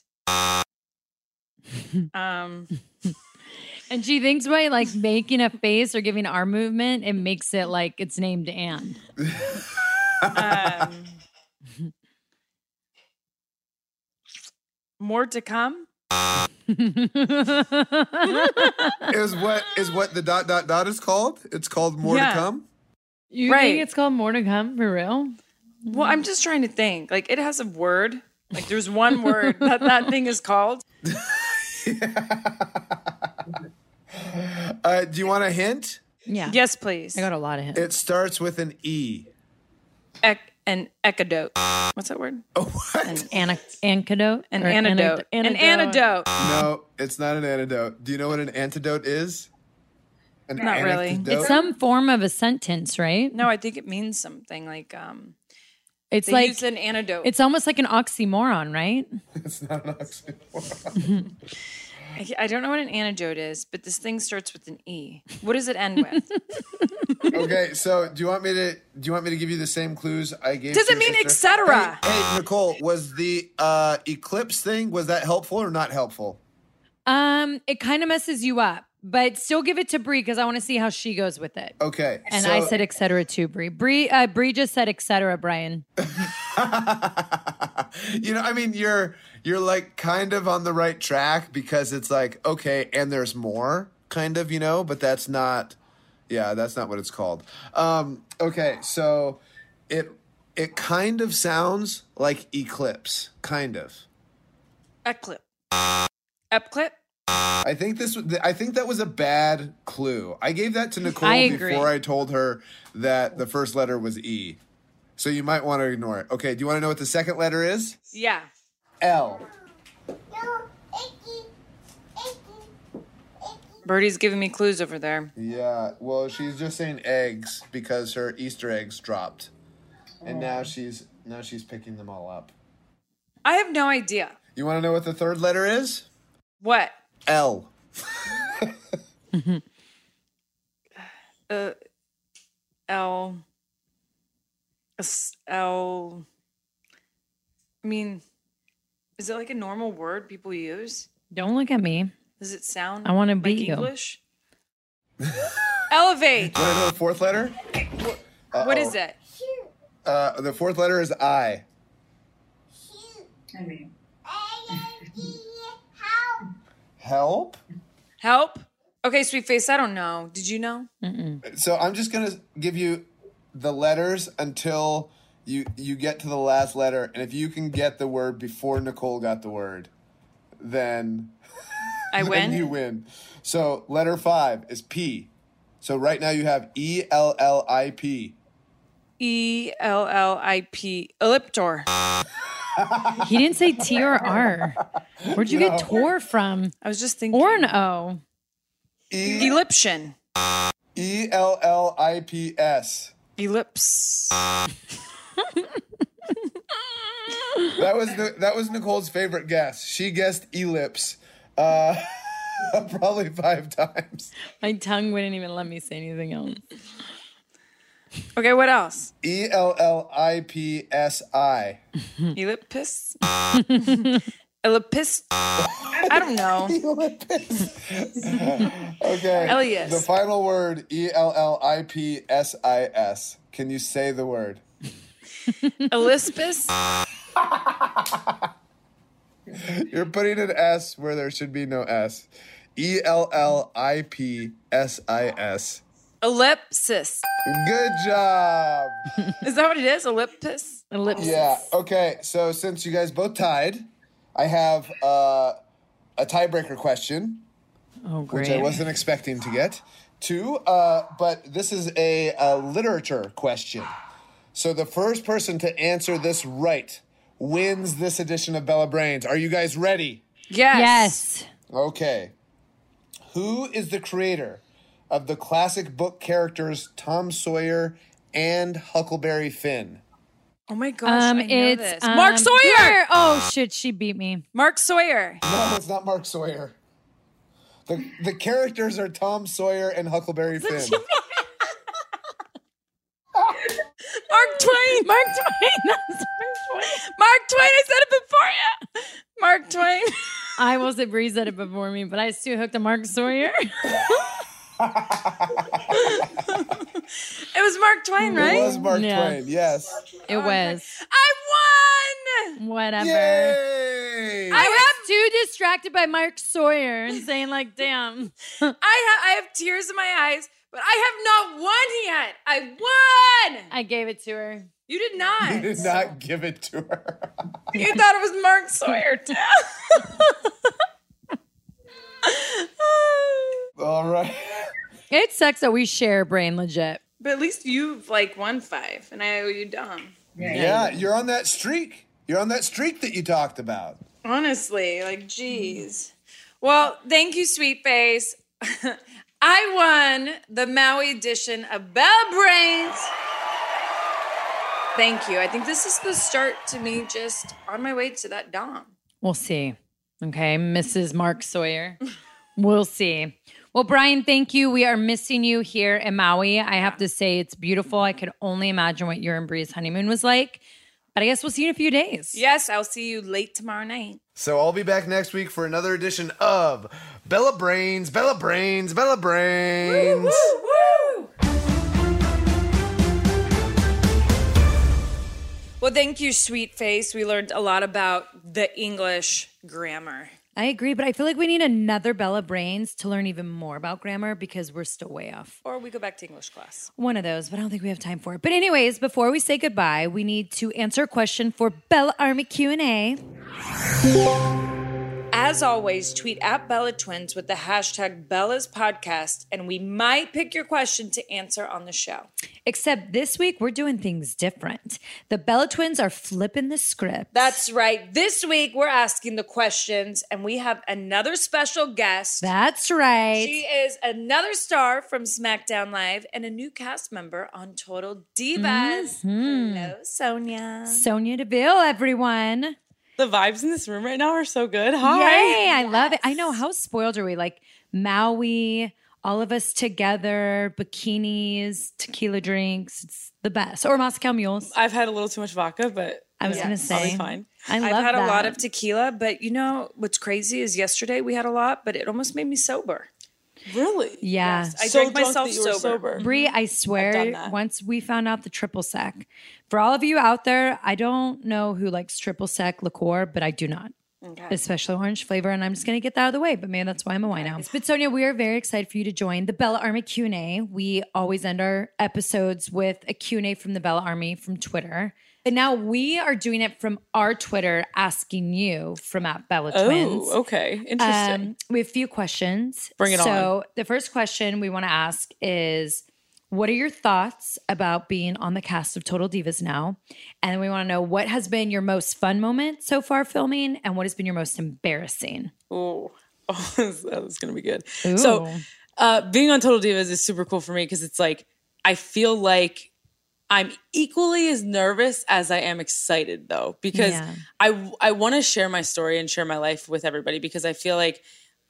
S2: um,
S1: And she thinks by like making a face or giving arm movement, it makes it like it's named Anne.
S2: um, more to come.
S10: Is what is what the dot, dot, dot is called? It's called more
S2: Yeah.
S10: to come?
S1: You
S2: Right.
S1: think it's called more to come for real?
S2: Well, I'm just trying to think. Like, it has a word. Like, there's one word that that thing is called.
S10: Uh, do you want a hint?
S1: Yeah.
S2: Yes, please.
S1: I got a lot of hints.
S10: It starts with an E.
S2: Ec- an echodote. What's that word?
S10: Oh, what?
S1: An ana- antidote?
S2: An
S1: Or
S2: antidote.
S1: antidote.
S2: An antidote.
S10: No, it's not an antidote. Do you know what an antidote is? An
S2: Not really.
S10: anecdote?
S1: It's some form of a sentence, right?
S2: No, I think it means something like um.
S1: It's
S2: They
S1: like
S2: use an antidote.
S1: it's almost like an oxymoron, right?
S10: It's not an oxymoron.
S2: I, I don't know what an antidote is, but this thing starts with an E. What does it end with?
S10: Okay, so do you want me to do you want me to give you the same clues I gave?
S2: Does
S10: to
S2: it
S10: your
S2: mean et
S10: sister?
S2: cetera?
S10: Hey, hey, Nicole, was the uh, eclipse thing, was that helpful or not helpful?
S1: Um, it kind of messes you up, but still give it to Bree because I want to see how she goes with it.
S10: Okay.
S1: And
S10: so-
S1: I said et cetera too, Bree. Bree, uh, Bree just said et cetera, Brian.
S10: You know, I mean, you're you're like kind of on the right track because it's like, okay, and there's more, kind of, you know, but that's not, yeah, that's not what it's called. Um, okay, so it it kind of sounds like eclipse, kind of.
S2: Eclip. Epclip.
S10: I think this. I think that was a bad clue. I gave that to Nicole
S1: I agree.
S10: before I told her that the first letter was E. So you might want to ignore it. Okay, do you want to know what the second letter is?
S2: Yeah.
S10: L.
S2: Birdie's giving me clues over there.
S10: Yeah, well, she's just saying eggs because her Easter eggs dropped, and now she's now she's picking them all up.
S2: I have no idea.
S10: You want to know what the third letter is?
S2: What?
S10: L.
S2: Uh, L. S- L. I mean, is it like a normal word people use?
S1: Don't look at me.
S2: Does it sound
S1: I wanna
S2: like
S1: beat you.
S2: English? Elevate.
S10: Want to know the fourth letter?
S2: What is it?
S10: Uh, the fourth letter is I. Help?
S2: Help? Okay, sweet face, I don't know. Did you know?
S10: So I'm just gonna give you the letters until you you get to the last letter, and if you can get the word before Nicole got the word, then
S2: I
S10: then
S2: win?
S10: you win. So letter five is P. So right now you have E L L I P.
S2: E L L I P. Elliptor.
S1: He didn't say T or R. Where'd you get Tor from?
S2: I was just thinking.
S1: Or an O.
S10: E
S2: Elliption.
S10: E L L I P S.
S2: Ellipse.
S10: That was the, that was Nicole's favorite guess. She guessed ellipse, uh, probably five times.
S1: My tongue wouldn't even let me say anything else.
S2: Okay, what else?
S10: E L L I P S I.
S2: Ellipis. Ellipis. I don't know.
S10: Okay.
S2: Elias.
S10: The final word, E L L I P S I S. Can you say the word?
S2: Elispis.
S10: You're putting an S where there should be no S. E L L I P S I S.
S2: Ellipsis.
S10: Good job.
S2: Is that what it is? Ellipis?
S1: Ellipsis.
S10: Yeah. Okay. So since you guys both tied, I have uh, a tiebreaker question.
S1: Oh,
S10: which I
S1: great.
S10: wasn't expecting to get. Two, uh, but this is a, a literature question. So the first person to answer this right wins this edition of Bella Brains. Are you guys ready?
S2: Yes.
S1: Yes.
S10: Okay. Who is the creator of the classic book characters Tom Sawyer and Huckleberry Finn?
S2: Oh my gosh,
S1: Um,
S2: I know
S1: it's
S2: this.
S1: um,
S2: Mark Sawyer.
S1: Blair. Oh shit, she beat me.
S2: Mark Sawyer.
S10: No, it's not Mark Sawyer. The the characters are Tom Sawyer and Huckleberry Finn.
S2: Mark Twain. Mark Twain. That's Mark Twain. Mark Twain. I said it before you. Mark Twain.
S1: I will say Bree said it before me, but I still hooked to Mark Sawyer.
S2: It was Mark Twain, right?
S10: It was Mark
S1: Yeah.
S10: Twain, yes.
S1: It was.
S2: I won.
S1: Whatever.
S10: Yay!
S1: I was too distracted by Mark Sawyer and saying like, damn.
S2: I have I have tears in my eyes, but I have not won yet. I won.
S1: I gave it to her.
S2: You did not.
S10: You did not give it to her.
S2: You thought it was Mark Sawyer too.
S10: All right.
S1: It sucks that we share brain legit.
S2: But at least you've like won five, and I owe you dumb.
S10: Yeah, you're on that streak. You're on that streak that you talked about.
S2: Honestly, like, geez. Well, thank you, Sweet Face. I won the Maui edition of Bella Brains. Thank you. I think this is the start to me just on my way to that dom.
S1: We'll see. Okay, Missus Mark Sawyer. We'll see. Well, Brian, thank you. We are missing you here in Maui. I have to say it's beautiful. I could only imagine what your and Bree's honeymoon was like. But I guess we'll see you in a few days.
S2: Yes, I'll see you late tomorrow night.
S10: So I'll be back next week for another edition of Bella Brains, Bella Brains, Bella Brains.
S2: Woo, woo, woo. Well, thank you, Sweet Face. We learned a lot about the English grammar.
S1: I agree, but I feel like we need another Bella Brains to learn even more about grammar because we're still way off.
S2: Or we go back to English class.
S1: One of those, but I don't think we have time for it. But anyways, before we say goodbye, we need to answer a question for Bella Army Q and A.
S2: As always, tweet at Bella Twins with the hashtag Bella's Podcast, and we might pick your question to answer on the show.
S1: Except this week, we're doing things different. The Bella Twins are flipping the script.
S2: That's right. This week, we're asking the questions, and we have another special guest.
S1: That's right.
S2: She is another star from SmackDown Live and a new cast member on Total Divas.
S1: Mm-hmm.
S2: Hello, Sonia.
S1: Sonia Deville, everyone.
S11: The vibes in this room right now are so good. Hi.
S1: Yay, I love it. I know, how spoiled are we? Like Maui, all of us together, bikinis, tequila drinks. It's the best. Or Moscow Mules.
S11: I've had a little too much vodka, but
S1: I was
S11: yeah,
S1: going to say.
S11: I'll be fine.
S1: I love
S2: I've had
S1: that.
S2: a lot of tequila, but you know what's crazy is yesterday we had a lot, but it almost made me sober.
S11: Really?
S1: Yeah.
S2: Yes, I
S11: So
S2: drank
S11: drunk
S2: myself
S11: that you were
S2: sober.
S11: sober.
S1: Bree, I
S11: I've done
S1: swear,
S11: that.
S1: once we found out the triple sec, for all of you out there, I don't know who likes triple sec liqueur, but I do not.
S2: Okay.
S1: Especially orange flavor, and I'm just going to get that out of the way, but maybe that's why I'm a wino. But Sonia, we are very excited for you to join the Bella Army Q and A. We always end our episodes with a Q and A from the Bella Army from Twitter. And now we are doing it from our Twitter, asking you from at Bella Twins.
S11: Oh, okay. Interesting.
S1: Um, we have a few questions.
S11: Bring it
S1: so
S11: on.
S1: So the first question we want to ask is, what are your thoughts about being on the cast of Total Divas now? And then we want to know what has been your most fun moment so far filming and what has been your most embarrassing?
S11: Ooh. Oh, that was going to be good.
S1: Ooh.
S11: So uh, being on Total Divas is super cool for me because it's like, I feel like I'm equally as nervous as I am excited though, because
S1: Yeah.
S11: I, I want to share my story and share my life with everybody because I feel like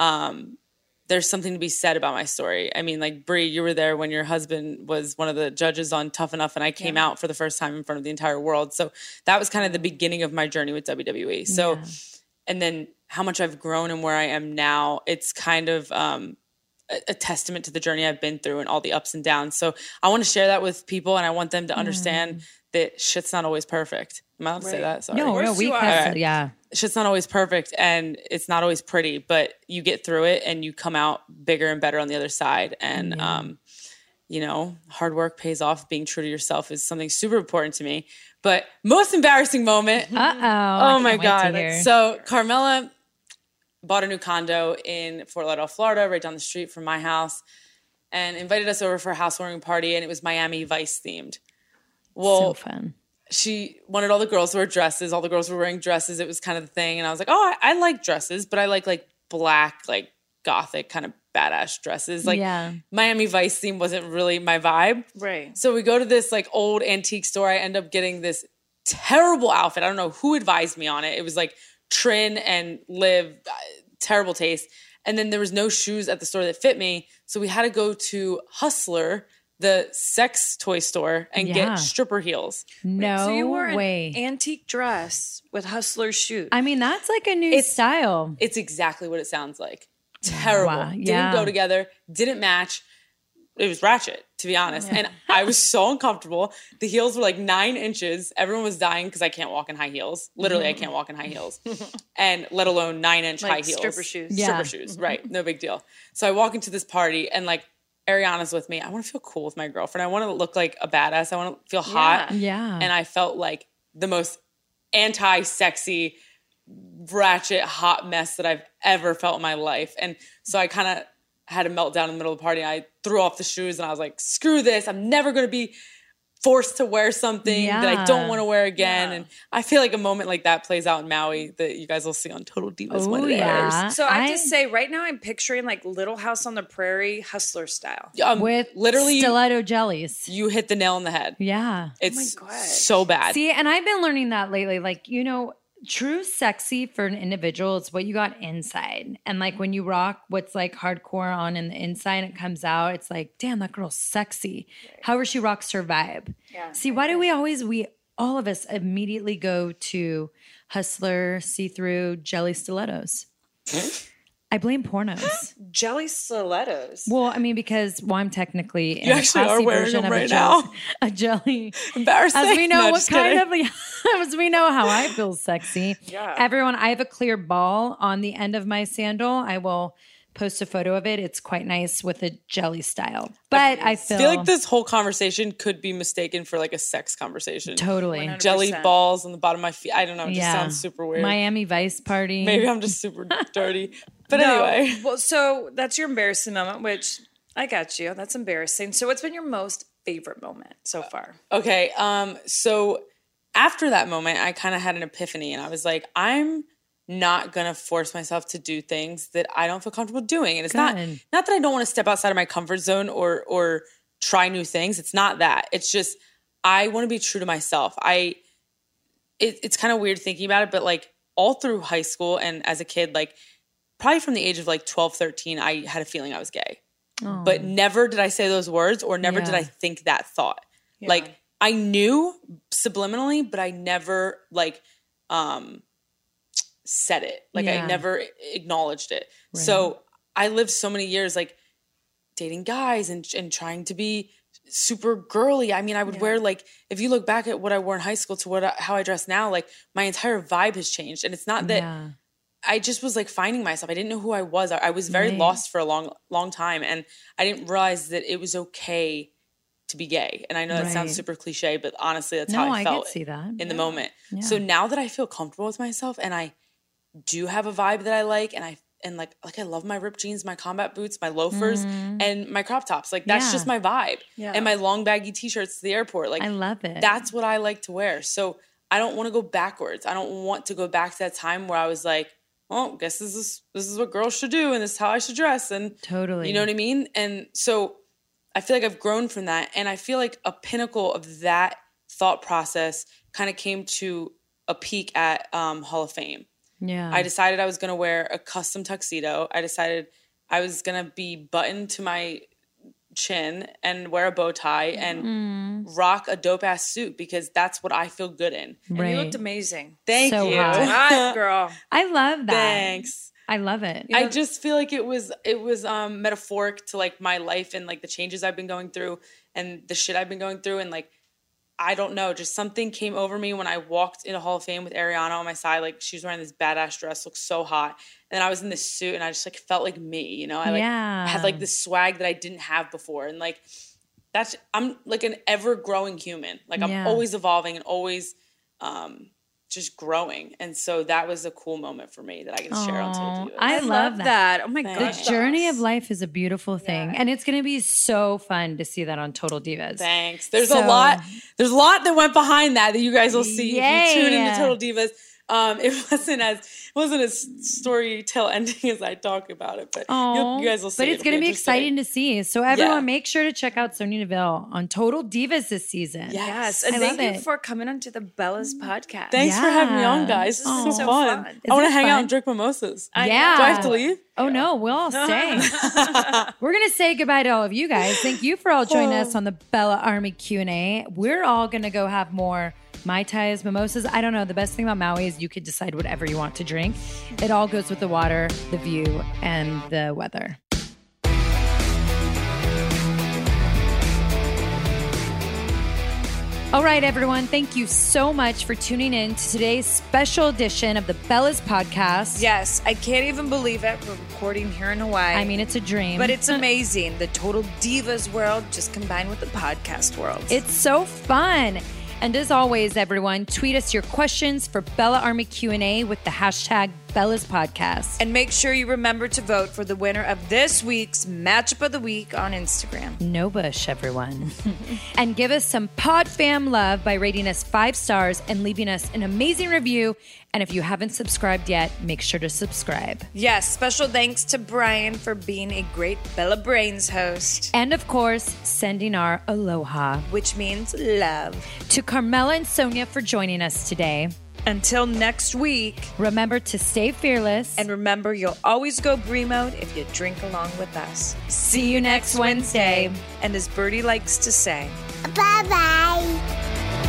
S11: um, there's something to be said about my story. I mean, like Brie, you were there when your husband was one of the judges on Tough Enough and I came
S2: Yeah.
S11: out for the first time in front of the entire world. So that was kind of the beginning of my journey with W W E. So,
S1: Yeah.
S11: and then how much I've grown and where I am now, it's kind of um, a, a testament to the journey I've been through and all the ups and downs. So I want to share that with people and I want them to understand that shit's not always perfect. Am I allowed to say
S2: Right.
S11: that? Sorry.
S1: No, no,
S2: course
S1: we
S2: you are.
S1: cuss
S11: All
S1: it,
S11: right.
S1: yeah.
S11: Shit's not always perfect and it's not always pretty, but you get through it and you come out bigger and better on the other side. And,
S1: Yeah.
S11: um, you know, hard work pays off. Being true to yourself is something super important to me. But most embarrassing moment.
S1: Uh-oh.
S11: Oh my God. So Carmella bought a new condo in Fort Lauderdale, Florida, right down the street from my house, and invited us over for a housewarming party, and it was Miami Vice themed. Well,
S1: so fun.
S11: She wanted all the girls to wear dresses. All the girls were wearing dresses. It was kind of the thing. And I was like, oh, I, I like dresses, but I like like black, like gothic kind of badass dresses. Like
S1: yeah.
S11: Miami Vice theme wasn't really my vibe.
S2: Right.
S11: So we go to this like old antique store. I end up getting this terrible outfit. I don't know who advised me on it. It was like Trin and Liv, uh, terrible taste. And then there was no shoes at the store that fit me. So we had to go to Hustler, the sex toy store, and
S1: Yeah.
S11: get stripper heels.
S1: No
S2: So you wore
S1: way.
S2: an antique dress with Hustler shoes.
S1: I mean, that's like a new
S11: It's-
S1: style.
S11: It's exactly what it sounds like. Terrible.
S1: Wow,
S11: Didn't
S1: yeah.
S11: go together. Didn't match. It was ratchet, to be honest. And I was so uncomfortable. The heels were like nine inches. Everyone was dying because I can't walk in high heels. Literally, I can't walk in high heels. And let alone nine inch
S2: Like
S11: high heels.
S2: stripper shoes.
S1: Yeah.
S11: Stripper shoes, right. No big deal. So I walk into this party and like Ariana's with me. I want to feel cool with my girlfriend. I want to look like a badass. I want to feel hot.
S1: Yeah.
S11: And I felt like the most anti-sexy, ratchet, hot mess that I've ever felt in my life. And so I kind of had a meltdown in the middle of the party. I threw off the shoes and I was like, screw this. I'm never going to be forced to wear something that I don't
S1: Yeah.
S11: want to wear again.
S2: Yeah.
S11: And I feel like a moment like that plays out in Maui that you guys will see on Total Divas when
S1: Oh,
S11: it
S1: yeah.
S11: airs.
S2: So I have
S1: I-
S2: to say, right now I'm picturing like Little House on the Prairie Hustler style.
S11: Um,
S1: With
S11: literally,
S1: stiletto jellies.
S11: you hit the nail on the head.
S1: Yeah.
S11: It's
S2: gosh.
S11: so bad.
S1: See, and I've been learning that lately. Like, you know, true sexy for an individual is what you got inside. And like when you rock what's like hardcore on in the inside and it comes out, it's like, damn, that girl's sexy. However she rocks her vibe.
S2: Yeah.
S1: See, why do we always, we, all of us immediately go to Hustler, see-through, jelly stilettos? I blame pornos.
S2: Jelly stilettos.
S1: Well, I mean, because, well, I'm technically in
S11: You
S1: a
S11: actually are
S1: classy
S11: wearing
S1: version
S11: them
S1: of a,
S11: right
S1: gel-
S11: now.
S1: a jelly.
S11: Embarrassing.
S1: As we know
S11: No,
S1: what
S11: just
S1: kind
S11: kidding.
S1: of, as we know how I feel sexy.
S2: Yeah.
S1: Everyone, I have a clear ball on the end of my sandal. I will post a photo of it. It's quite nice with a jelly style. But I feel,
S11: I feel like this whole conversation could be mistaken for like a sex conversation.
S1: totally.
S2: one hundred
S11: Jelly
S2: percent.
S11: balls on the bottom of my feet. I don't know. It just
S1: Yeah.
S11: sounds super weird.
S1: Miami Vice party.
S11: Maybe I'm just super dirty. But
S2: No,
S11: anyway.
S2: well, so that's your embarrassing moment, which I got you. That's embarrassing. So what's been your most favorite moment so far?
S11: Okay. Um, so after that moment, I kind of had an epiphany and I was like, I'm not gonna force myself to do things that I don't feel comfortable doing. And it's not
S1: Good.
S11: not that I don't want to step outside of my comfort zone or or try new things. It's not that. It's just I want to be true to myself. I it, it's kind of weird thinking about it, but like all through high school and as a kid, like probably from the age of like twelve, thirteen, I had a feeling I was gay.
S1: Oh.
S11: But never did I say those words or never did
S1: Yeah.
S11: I think that thought. Like I knew subliminally, but I never like um said it. Like
S1: Yeah.
S11: I never acknowledged it. So I lived so many years like dating guys and and trying to be super girly. I mean, I would wear like if you look back at what I wore in high school to what I, how I dress now, like my entire vibe has changed. And it's not that
S1: Yeah.
S11: I just was like finding myself. I didn't know who I was. I, I was very
S1: Right.
S11: lost for a long, long time. And I didn't realize that it was okay to be gay. And I know that sounds
S1: Right.
S11: super cliche, but honestly, that's
S1: No,
S11: how I
S1: I
S11: felt
S1: could see that.
S11: in the moment.
S1: Yeah.
S11: So now that I feel comfortable with myself and I do have a vibe that I like and I and like like I love my ripped jeans, my combat boots, my loafers, and my crop tops. Like that's
S1: Mm-hmm. Yeah.
S11: just my vibe.
S2: Yeah.
S11: And my long baggy t-shirts to the airport. Like
S1: I love it.
S11: that's what I like to wear. So I don't want to go backwards. I don't want to go back to that time where I was like, oh, guess this is this is what girls should do and this is how I should dress. And
S1: Totally.
S11: you know what I mean? And so I feel like I've grown from that. And I feel like a pinnacle of that thought process kind of came to a peak at um, Hall of Fame.
S1: Yeah.
S11: I decided I was going to wear a custom tuxedo. I decided I was going to be buttoned to my chin and wear a bow tie and
S1: Mm.
S11: rock a dope ass suit because that's what I feel good in.
S2: And
S1: Right.
S2: you looked amazing.
S11: Thank
S1: So
S11: you.
S1: hot.
S2: Hot girl.
S1: I love that.
S11: Thanks.
S1: I love it.
S11: I just feel like it was it was um metaphoric to like my life and like the changes I've been going through and the shit I've been going through and like I don't know, just something came over me when I walked into Hall of Fame with Ariana on my side. Like she was wearing this badass dress, looked so hot. And then I was in this suit and I just like felt like me, you know? I like
S1: Yeah.
S11: had like this swag that I didn't have before. And like that's I'm like an ever growing human. Like I'm
S1: Yeah.
S11: always evolving and always um just growing. And so that was a cool moment for me that I can share on Total Divas.
S1: I,
S2: I
S1: love
S2: love
S1: that.
S2: that. Oh my
S1: The
S2: gosh.
S1: journey of life is a beautiful thing. And it's going to be so fun to see that on Total Divas.
S11: Thanks. There's
S1: So-
S11: a lot. There's a lot that went behind that that you guys will see
S1: Yay.
S11: if you tune into Total Divas. Um, it wasn't as it wasn't as story tale ending as I talk about it, but you'll, you guys will see.
S1: But it's
S11: It'll
S1: going to be
S11: interesting.
S1: exciting to see. So everyone,
S11: Yeah.
S1: make sure to check out Sonia Deville on Total Divas this season.
S2: Yes. And
S1: I
S2: thank
S1: love
S2: you
S1: it.
S2: for coming onto the Bella's podcast.
S11: Thanks for having me on,
S1: Yeah.
S11: guys. This
S2: Oh.
S11: is so,
S2: So
S11: fun.
S2: fun.
S11: I want
S1: it
S11: to hang
S1: fun?
S11: out and drink mimosas.
S1: Yeah.
S11: Do I have to leave?
S1: Oh no, we'll all stay. We're gonna say goodbye to all of you guys. Thank you for all joining us on the Bella Army Q and A. We're all gonna go have more Mai Tais, mimosas. I don't know. The best thing about Maui is you could decide whatever you want to drink. It all goes with the water, the view, and the weather. All right, everyone. Thank you so much for tuning in to today's special edition of the Bella's podcast.
S2: Yes, I can't even believe it. We're recording here in Hawaii.
S1: I mean, it's a dream.
S2: But it's amazing. The Total Divas world just combined with the podcast world.
S1: It's so fun. And as always, everyone, tweet us your questions for Bella Army Q and A with the hashtag Bella's Podcast.
S2: And make sure you remember to vote for the winner of this week's Matchup of the Week on Instagram.
S1: No bush, everyone. And give us some Pod Fam love by rating us five stars and leaving us an amazing review. And if you haven't subscribed yet, make sure to subscribe.
S2: Yes, special thanks to Brian for being a great Bella Brains host.
S1: And of course, sending our aloha,
S2: which means love,
S1: to Carmela and Sonia for joining us today.
S2: Until next week,
S1: remember to stay fearless.
S2: And remember, you'll always go Brie mode if you drink along with us.
S1: See you next Wednesday.
S2: And as Birdie likes to say,
S12: bye-bye.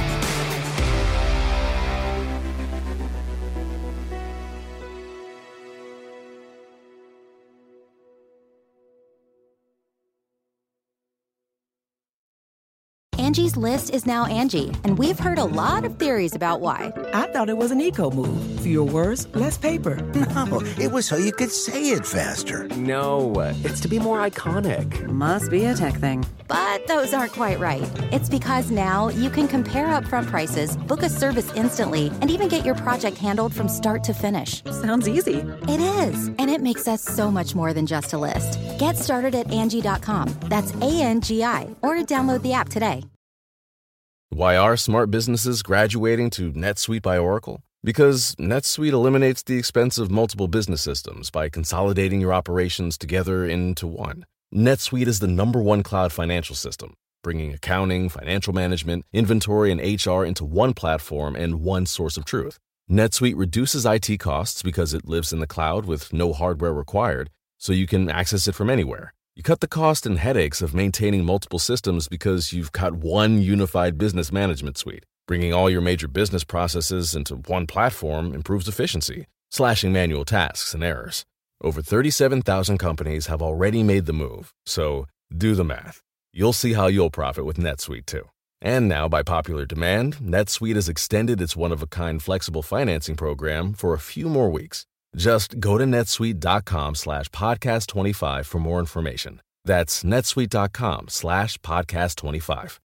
S13: Angie's List is now Angie, and we've heard a lot of theories about why.
S14: I thought it was an eco move. Fewer words, less paper.
S15: No, it was so you could say it faster.
S16: No, it's to be more iconic.
S13: Must be a tech thing. But those aren't quite right. It's because now you can compare upfront prices, book a service instantly, and even get your project handled from start to finish.
S14: Sounds easy.
S13: It is, and it makes us so much more than just a list. Get started at Angie dot com. That's A N G I, or download the app today.
S17: Why are smart businesses graduating to NetSuite by Oracle? Because NetSuite eliminates the expense of multiple business systems by consolidating your operations together into one. NetSuite is the number one cloud financial system, bringing accounting, financial management, inventory, and H R into one platform and one source of truth. NetSuite reduces I T costs because it lives in the cloud with no hardware required, so you can access it from anywhere. You cut the cost and headaches of maintaining multiple systems because you've got one unified business management suite. Bringing all your major business processes into one platform improves efficiency, slashing manual tasks and errors. Over thirty-seven thousand companies have already made the move, so do the math. You'll see how you'll profit with NetSuite too. And now, by popular demand, NetSuite has extended its one-of-a-kind flexible financing program for a few more weeks. Just go to netsuite.com slash podcast25 for more information. That's netsuite.com slash podcast25.